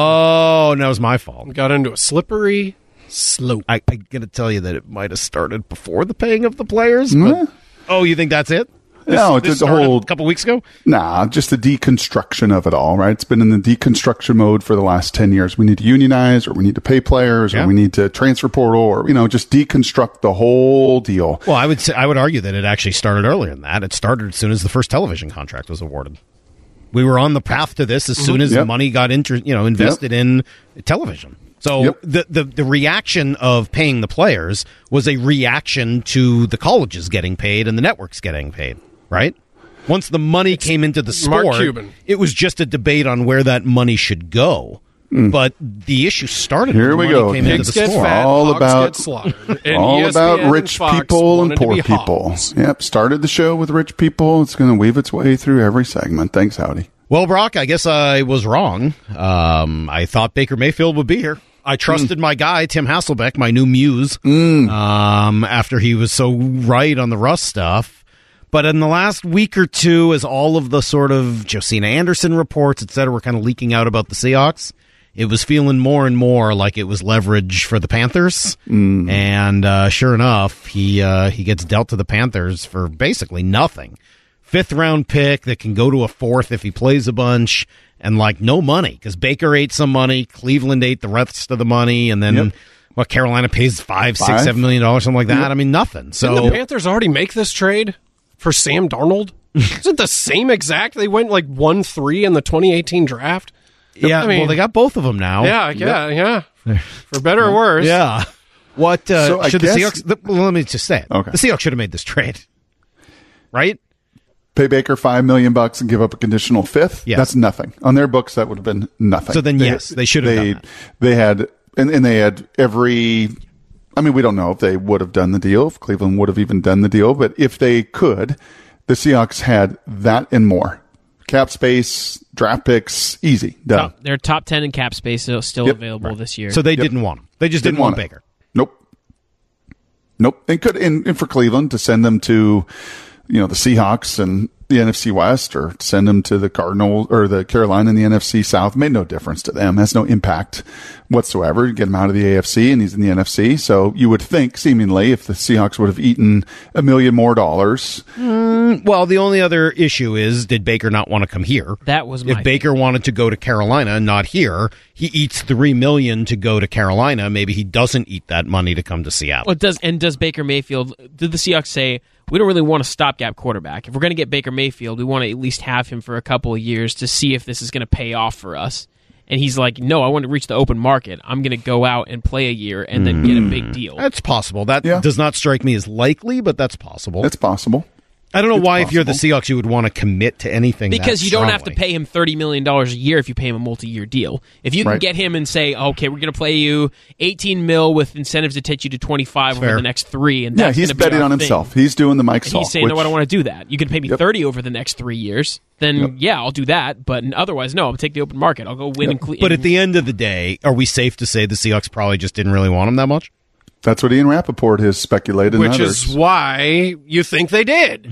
F: Oh, that was my fault.
G: We got into a slippery slope.
F: I, I got to tell you that it might have started before the paying of the players. But, mm. Oh, you think that's it? This,
B: no,
F: this
B: it's the whole
F: a couple weeks ago.
B: Nah, just the deconstruction of it all. Right, it's been in the deconstruction mode for the last ten years. We need to unionize, or we need to pay players, yeah. or we need to transfer portal, or you know, just deconstruct the whole deal.
F: Well, I would say, I would argue that it actually started earlier than that. It started as soon as the first television contract was awarded. We were on the path to this as soon as
B: yep.
F: money got inter, you know, invested yep. in television. So yep. the, the the reaction of paying the players was a reaction to the colleges getting paid and the networks getting paid. Right? Once the money it's came into the sport, it was just a debate on where that money should go. Mm. But the issue started
B: Here
F: when
B: we
F: the money
B: go.
F: came
G: Pigs
F: into the
G: get
F: sport.
G: Fat,
B: all about, all
G: E S P N
B: about rich
G: and
B: people and poor people.
G: Hogs.
B: Yep, started the show with rich people. It's going to weave its way through every segment. Thanks, Howdy.
F: Well, Brock, I guess I was wrong. Um, I thought Baker Mayfield would be here. I trusted mm. my guy, Tim Hasselbeck, my new muse,
B: mm.
F: um, after he was so right on the Russ stuff. But in the last week or two, as all of the sort of Josina Anderson reports, et cetera, were kind of leaking out about the Seahawks, it was feeling more and more like it was leverage for the Panthers. Mm. And uh, sure enough, he uh, he gets dealt to the Panthers for basically nothing. Fifth round pick that can go to a fourth if he plays a bunch, and like no money because Baker ate some money, Cleveland ate the rest of the money, and then yep. what Carolina pays five, five, six, seven million dollars, something like that. Yep. I mean, nothing. So
G: didn't the Panthers already make this trade for Sam Darnold? Is it the same exact? They went like one three in the twenty eighteen draft.
F: Yeah, I mean, well, they got both of them now.
G: Yeah, yeah, yeah. yeah. For better or worse.
F: Yeah. What uh,
B: so
F: should
B: guess,
F: the Seahawks? The, well, let me just say it.
B: Okay.
F: The Seahawks should have made this trade, right?
B: Pay Baker five million bucks and give up a conditional fifth.
F: Yes.
B: That's nothing on their books. That would have been nothing.
F: So then,
B: they,
F: yes, they should have
B: they,
F: done that.
B: They had, and, and they had every. I mean, we don't know if they would have done the deal, if Cleveland would have even done the deal, but if they could, the Seahawks had that and more. Cap space, draft picks, easy, done.
H: Top, they're top ten in cap space, so still
B: yep.
H: available
B: right.
H: this year.
F: So they
B: yep.
F: didn't want him. They just didn't, didn't want, want Baker.
B: Nope. Nope. And could and, and for Cleveland to send them to, you know, the Seahawks and the N F C West, or send them to the Cardinals or the Carolina and the N F C South, made no difference to them. Has no impact whatsoever. You get him out of the A F C and he's in the N F C. So you would think, seemingly, if the Seahawks would have eaten a million more dollars.
F: Mm, well, the only other issue is, did Baker not want to come here?
H: That was my
F: if Baker
H: thing.
F: wanted to go to Carolina, not here, he eats three million to go to Carolina. Maybe he doesn't eat that money to come to Seattle.
H: Well, does and does Baker Mayfield? Did the Seahawks say, we don't really want a stopgap quarterback? If we're going to get Baker Mayfield, we want to at least have him for a couple of years to see if this is going to pay off for us. And he's like, no, I want to reach the open market. I'm going to go out and play a year and then get a big deal.
F: That's possible. That
B: yeah.
F: does not strike me as likely, but that's possible.
B: It's possible.
F: I don't know
B: it's
F: why,
B: possible.
F: if you're the Seahawks, you would want to commit to anything.
H: Because
F: that
H: you don't
F: strongly.
H: have to pay him thirty million dollars a year if you pay him a multi-year deal. If you can
B: right.
H: get him and say, okay, we're going to play you eighteen mil with incentives to take you to twenty-five
F: Fair.
H: over the next three. And
B: Yeah,
H: that's
B: he's
H: gonna be
B: betting
H: our
B: on
H: thing.
B: himself. He's doing the Mike
H: And
B: Salk.
H: he's saying,
B: which,
H: no, I don't want to do that. You can pay me
B: yep.
H: thirty over the next three years. Then,
B: yep.
H: yeah, I'll do that. But otherwise, no, I'll take the open market. I'll go win
B: Yep.
H: and clean.
F: But at the end of the day, are we safe to say the Seahawks probably just didn't really want him that much?
B: That's what Ian Rappaport has speculated.
G: Which
B: and
G: is why you think they did.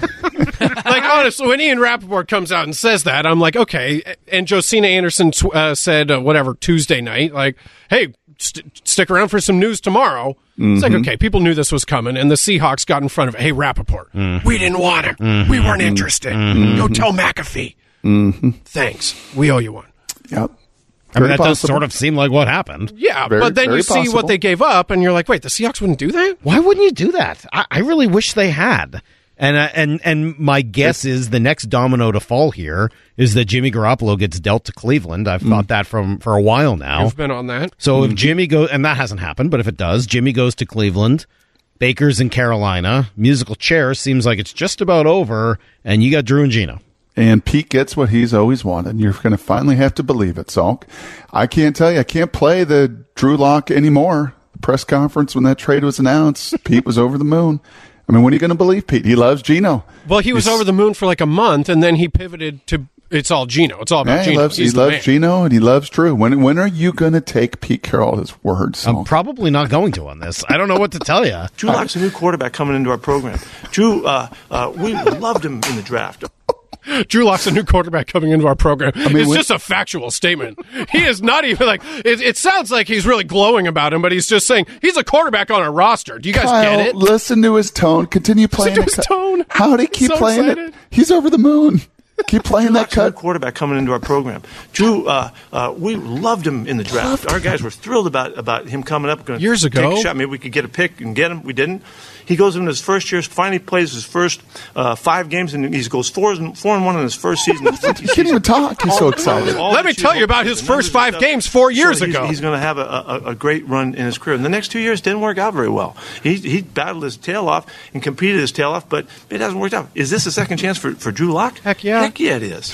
G: Like, honestly, when Ian Rappaport comes out and says that, I'm like, okay. And Josina Anderson uh, said, uh, whatever, Tuesday night, like, hey, st- stick around for some news tomorrow. Mm-hmm. It's like, okay, people knew this was coming, and the Seahawks got in front of it. Hey, Rappaport, mm-hmm. we didn't want him. Mm-hmm. We weren't interested. Mm-hmm. Go tell McAfee.
B: Mm-hmm.
G: Thanks. We owe you one.
B: Yep.
F: I mean,
B: Very
F: that
B: possible.
F: does sort of seem like what happened.
G: Yeah,
B: Very-
G: but then
B: very
G: you see
B: possible.
G: what they gave up, and you're like, wait, the Seahawks wouldn't do that?
F: Why wouldn't you do that? I, I really wish they had. And uh, and and my guess is the next domino to fall here is that Jimmy Garoppolo gets dealt to Cleveland. I've thought that from for a while now.
G: You've been on that.
F: So if Jimmy goes, and that hasn't happened, but if it does, Jimmy goes to Cleveland, Baker's in Carolina, musical chair seems like it's just about over, and you got Drew and Gino.
B: And Pete gets what he's always wanted. You're going to finally have to believe it, Salk. I can't tell you. I can't play the Drew Lock anymore. The press conference when that trade was announced, Pete was over the moon. I mean, when are you going to believe Pete? He loves Gino.
G: Well, he was
B: He's,
G: over the moon for like a month, and then he pivoted to it's all Gino. It's all about
B: yeah,
G: Gino.
B: he loves, he
G: He's the
B: loves
G: man.
B: Gino, and he loves Drew. When when are you going to take Pete Carroll at his word, Salk?
F: I'm probably not going to on this. I don't know what to tell you.
L: Drew Lock's a new quarterback coming into our program. Drew, uh, uh, we loved him in the draft.
G: Drew Lock's a new quarterback coming into our program.
B: I mean,
G: it's
B: when-
G: just a factual statement. He is not even like it, it sounds like he's really glowing about him, but he's just saying he's a quarterback on our roster. Do you guys
B: Kyle,
G: get it?
B: listen to his tone. Continue playing
G: Listen to
B: it.
G: his tone.
B: How did he keep
G: So
B: playing
G: excited.
B: it? He's over the moon. Keep playing
L: Drew
B: that
L: Lock's a new
B: cut.
L: quarterback coming into our program. Drew, uh, uh, we loved him in the draft. Our guys were thrilled about, about him coming up. Gonna
G: Years
L: take
G: ago.
L: a shot. Maybe we could get a pick and get him. We didn't. He goes into his first year, finally plays his first uh, five games, and he goes four and four and one in his first season.
B: He can't even talk. He's so excited.
G: Let me tell you about his first five games four years
L: so he's,
G: ago.
L: He's going to have a, a, a great run in his career. And the next two years didn't work out very well. He, he battled his tail off and competed his tail off, but it hasn't worked out. Is this a second chance for, for Drew Lock?
G: Heck yeah.
L: Heck yeah, it is.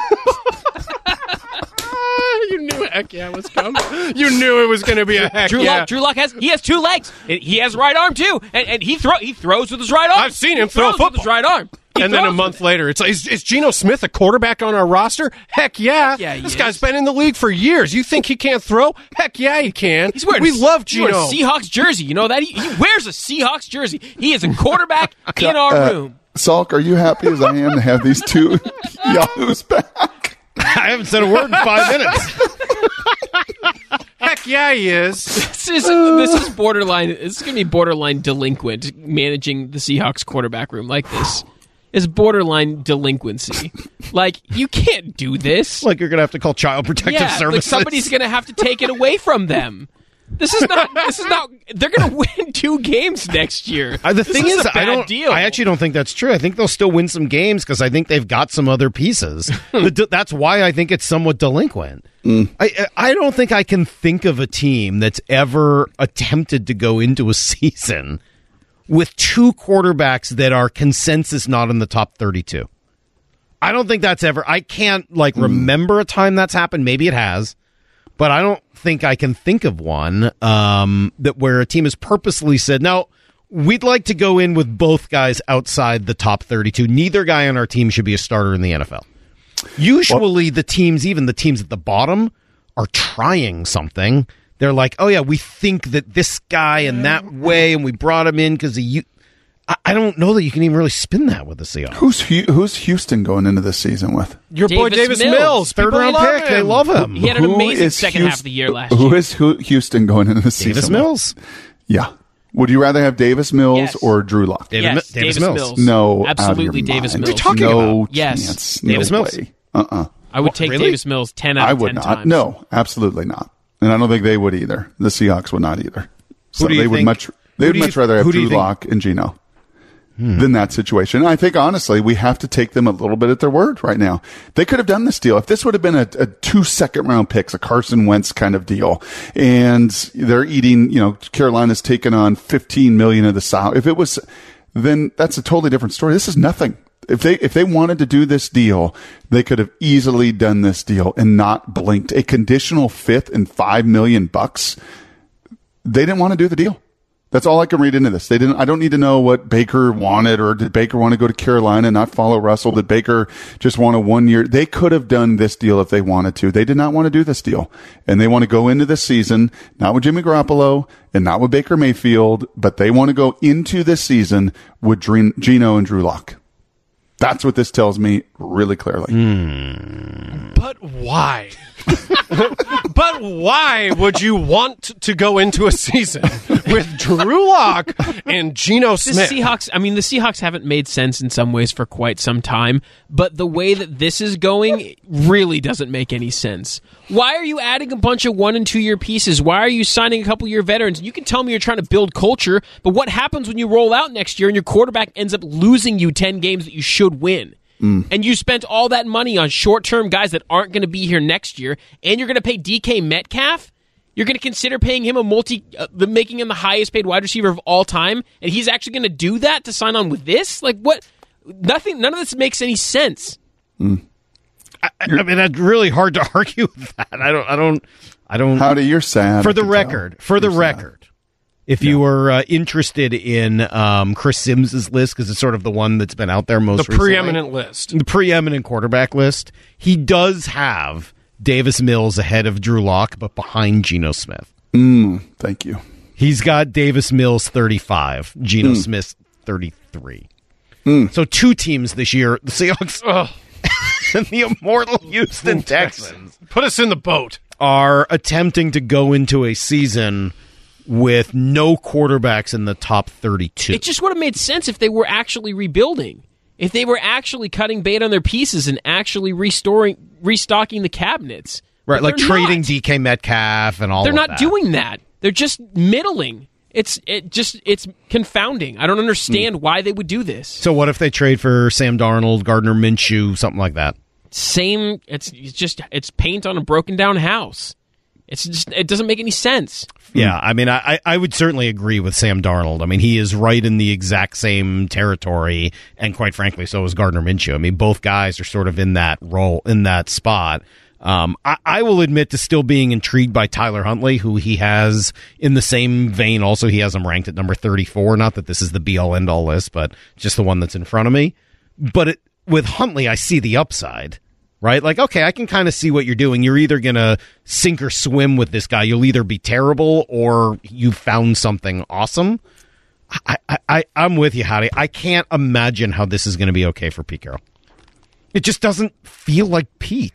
G: You knew heck yeah was coming. You knew it was going to be a heck
H: Drew
G: yeah.
H: Lock, Drew Lock has he has two legs. He has right arm too, and, and he throw he throws with his right arm.
G: I've seen him
H: he
G: throw
H: throws
G: football.
H: with his right arm. He
G: And then a
H: throws
G: month
H: with it.
G: later, it's like, is, is Geno Smith a quarterback on our roster? Heck yeah.
H: Yeah, he
G: this
H: is.
G: guy's been in the league for years. You think he can't throw? Heck yeah, he can.
H: He's wearing
G: we
H: a,
G: love
H: he's wearing a
G: Geno.
H: Seahawks jersey. You know that he, he wears a Seahawks jersey. He is a quarterback in our
B: Uh,
H: room.
B: Salk, are you happy as I am to have these two Yahoos back?
F: I haven't said a word in five minutes.
G: yeah, he is.
H: This is this is borderline. This is going to be borderline delinquent managing the Seahawks quarterback room like this. Is borderline delinquency. Like, you can't do this.
F: Like, you're going to have to call Child Protective
H: yeah,
F: Services.
H: Like somebody's going to have to take it away from them. This is not. This is not. They're going to win two games next year.
F: Uh, the
H: this
F: thing
H: is,
F: is,
H: a bad
F: I don't.
H: deal.
F: I actually don't think that's true. I think they'll still win some games because I think they've got some other pieces. the, that's why I think it's somewhat delinquent.
B: Mm.
F: I I don't think I can think of a team that's ever attempted to go into a season with two quarterbacks that are consensus not in the top thirty-two. I don't think that's ever. I can't like mm. remember a time that's happened. Maybe it has. But I don't think I can think of one um, that where a team has purposely said, no, we'd like to go in with both guys outside the top thirty-two. Neither guy on our team should be a starter in the N F L. Usually well, the teams, even the teams at the bottom, are trying something. They're like, oh, yeah, we think that this guy in that way, and we brought him in because he... I don't know that you can even really spin that with the Seahawks.
B: Who's who's Houston going into this season with?
G: Your
H: Davis
G: boy Davis
H: Mills,
G: Mills.
F: Third round pick. Him. They love him.
H: He had an
B: who
H: amazing second
B: Houston,
H: half of the year last
B: who
H: year.
B: Who is who, Houston going into the season?
F: Davis Mills.
B: With? Yeah. Would you rather have Davis Mills
H: yes.
B: or Drew Lock?
F: David,
H: yes,
F: Davis,
H: Davis
F: Mills.
H: Mills.
B: No,
H: absolutely Davis
B: mind.
H: Mills.
F: What are you talking
B: no
F: about?
H: Yes,
B: chance.
F: Davis
B: no
F: Mills.
B: Way. Uh-uh.
H: I would
F: what,
H: take
F: really?
H: Davis Mills ten out
B: I
H: of
B: would
H: ten
B: not.
H: times.
B: No, absolutely not. And I don't think they would either. The Seahawks would not either. So
F: do you
B: they would
F: think-
B: much. They would
F: do you-
B: much rather have
F: who do you
B: Drew
F: think-
B: Lock and Geno. Hmm. Than that situation. And I think, honestly, we have to take them a little bit at their word right now. They could have done this deal. If this would have been a, a two second round picks, a Carson Wentz kind of deal, and they're eating, you know, Carolina's taken on fifteen million of the South. If it was, then that's a totally different story. This is nothing. If they, if they wanted to do this deal, they could have easily done this deal and not blinked. A conditional fifth and five million bucks. They didn't want to do the deal. That's all I can read into this. They didn't. I don't need to know what Baker wanted, or did Baker want to go to Carolina and not follow Russell? Did Baker just want a one year? They could have done this deal if they wanted to. They did not want to do this deal, and they want to go into this season not with Jimmy Garoppolo and not with Baker Mayfield, but they want to go into this season with Dream, Geno and Drew Lock. That's what this tells me really clearly.
G: Mm. But why? But why would you want to go into a season with Drew Lock and Geno Smith?
H: The Seahawks, I mean, the Seahawks haven't made sense in some ways for quite some time, but the way that this is going really doesn't make any sense. Why are you adding a bunch of one and two year pieces? Why are you signing a couple year veterans? You can tell me you're trying to build culture, but what happens when you roll out next year and your quarterback ends up losing you ten games that you should win? Mm. And you spent all that money on short-term guys that aren't going to be here next year, and you're going to pay D K Metcalf? You're going to consider paying him a multi, uh, making him the highest-paid wide receiver of all time, and he's actually going to do that to sign on with this? Like, what? Nothing. None of this makes any sense.
B: Mm.
F: I, I mean, that's really hard to argue with that. I don't. I don't. I don't.
B: Howdy, you're sad.
F: For the record,
B: tell.
F: for the
B: you're
F: record.
B: Sad.
F: If
B: yeah.
F: you were uh, interested in um, Chris Sims's list, because it's sort of the one that's been out there most
G: the
F: recently.
G: preeminent list.
F: The preeminent quarterback list. He does have Davis Mills ahead of Drew Lock, but behind Geno Smith.
B: Mm, thank you.
F: He's got Davis Mills thirty-five, Geno mm. Smith thirty-three.
B: Mm.
F: So two teams this year, the Seahawks and the immortal Houston Texans.
G: Put us in the boat.
F: Are attempting to go into a season with no quarterbacks in the top thirty-two.
H: It just would have made sense if they were actually rebuilding. If they were actually cutting bait on their pieces and actually restoring, restocking the cabinets.
F: Right,
H: but
F: like trading
H: not.
F: D K Metcalf and all
H: They're
F: of
H: not
F: that.
H: doing that. They're just middling. It's it just it's confounding. I don't understand mm. why they would do this.
F: So what if they trade for Sam Darnold, Gardner Minshew, something like that?
H: Same. It's, it's just it's paint on a broken down house. It's just it doesn't make any sense.
F: Yeah, I mean, I, I would certainly agree with Sam Darnold. I mean, he is right in the exact same territory, and quite frankly, so is Gardner Minshew. I mean, both guys are sort of in that role, in that spot. Um, I, I will admit to still being intrigued by Tyler Huntley, who he has in the same vein. Also, he has him ranked at number thirty-four. Not that this is the be-all, end-all list, but just the one that's in front of me. But it, with Huntley, I see the upside. Right? Like, okay, I can kind of see what you're doing. You're either going to sink or swim with this guy. You'll either be terrible or you found something awesome. I, I, I, I'm with you, Howdy. I can't imagine how this is going to be okay for Pete Carroll. It just doesn't feel like Pete.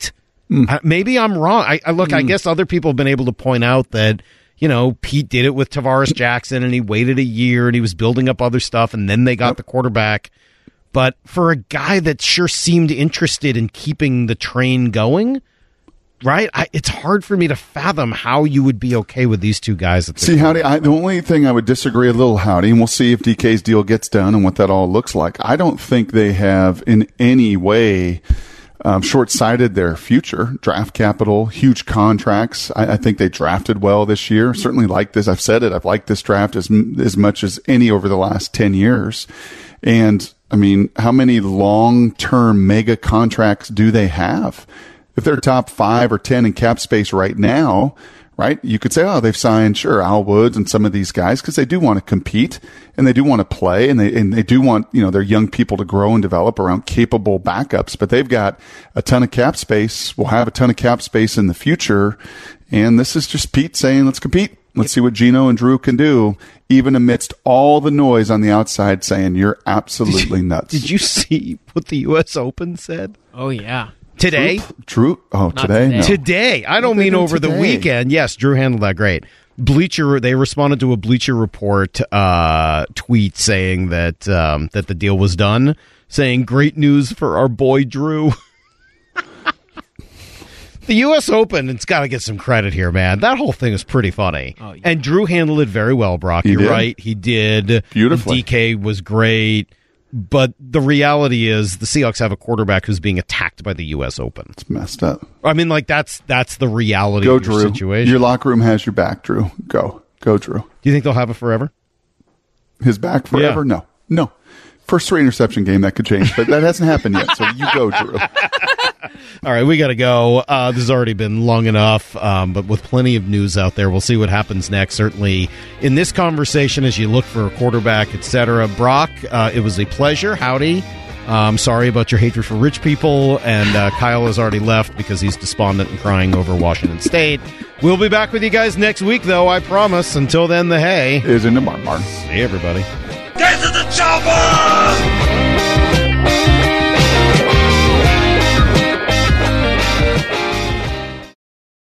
B: Mm.
F: Uh, maybe I'm wrong. I, I look. Mm. I guess other people have been able to point out that you know Pete did it with Tavares Jackson, and he waited a year, and he was building up other stuff, and then they got yep. the quarterback. But for a guy that sure seemed interested in keeping the train going, right? I, it's hard for me to fathom how you would be okay with these two guys. At
B: see, Howdy, I, the only thing I would disagree a little, Howdy, and we'll see if D K's deal gets done and what that all looks like. I don't think they have in any way um, short-sighted their future. Draft capital, huge contracts. I, I think they drafted well this year. Certainly like this. I've said it. I've liked this draft as as much as any over the last ten years. And, I mean, how many long-term mega contracts do they have? If they're top five or ten in cap space right now, right, you could say, oh, they've signed, sure, Al Woods and some of these guys because they do want to compete and they do want to play and they and they do want, you know, their young people to grow and develop around capable backups. But they've got a ton of cap space. We'll have a ton of cap space in the future. And this is just Pete saying, let's compete. Let's see what Geno and Drew can do, even amidst all the noise on the outside saying you're absolutely nuts.
F: Did you see what the U S Open said?
H: Oh, yeah.
F: Today?
B: Drew? Oh,
H: Not
B: today?
H: today.
B: No.
F: Today. I don't
B: What
F: mean
B: they do
F: over
B: today?
F: the weekend. Yes, Drew handled that great. Bleacher, they responded to a Bleacher Report uh, tweet saying that um, that the deal was done, saying, great news for our boy Drew. The U S Open, it's got to get some credit here, man. That whole thing is pretty funny. Oh, yeah. And Drew handled it very well, Brock.
B: He
F: You're
B: did.
F: right. He did.
B: Beautifully.
F: D K was great. But the reality is the Seahawks have a quarterback who's being attacked by the U S Open.
B: It's messed up.
F: I mean, like, that's that's the reality
B: Go,
F: of your
B: Drew.
F: situation.
B: Your locker room has your back, Drew. Go. Go, Drew.
F: Do you think they'll have it forever?
B: His back forever?
F: Yeah.
B: No. No. First three interception game, that could change, but that hasn't happened yet. So you go, Drew.
F: All right, we got to go. Uh, this has already been long enough, um, but with plenty of news out there, we'll see what happens next. Certainly in this conversation as you look for a quarterback, et cetera. Brock, uh, it was a pleasure. Howdy. I'm sorry about your hatred for rich people, and uh, Kyle has already left because he's despondent and crying over Washington State. We'll be back with you guys next week, though, I promise. Until then, the hay
B: is in the barn barn.
F: See you, everybody.
M: Get to the chopper!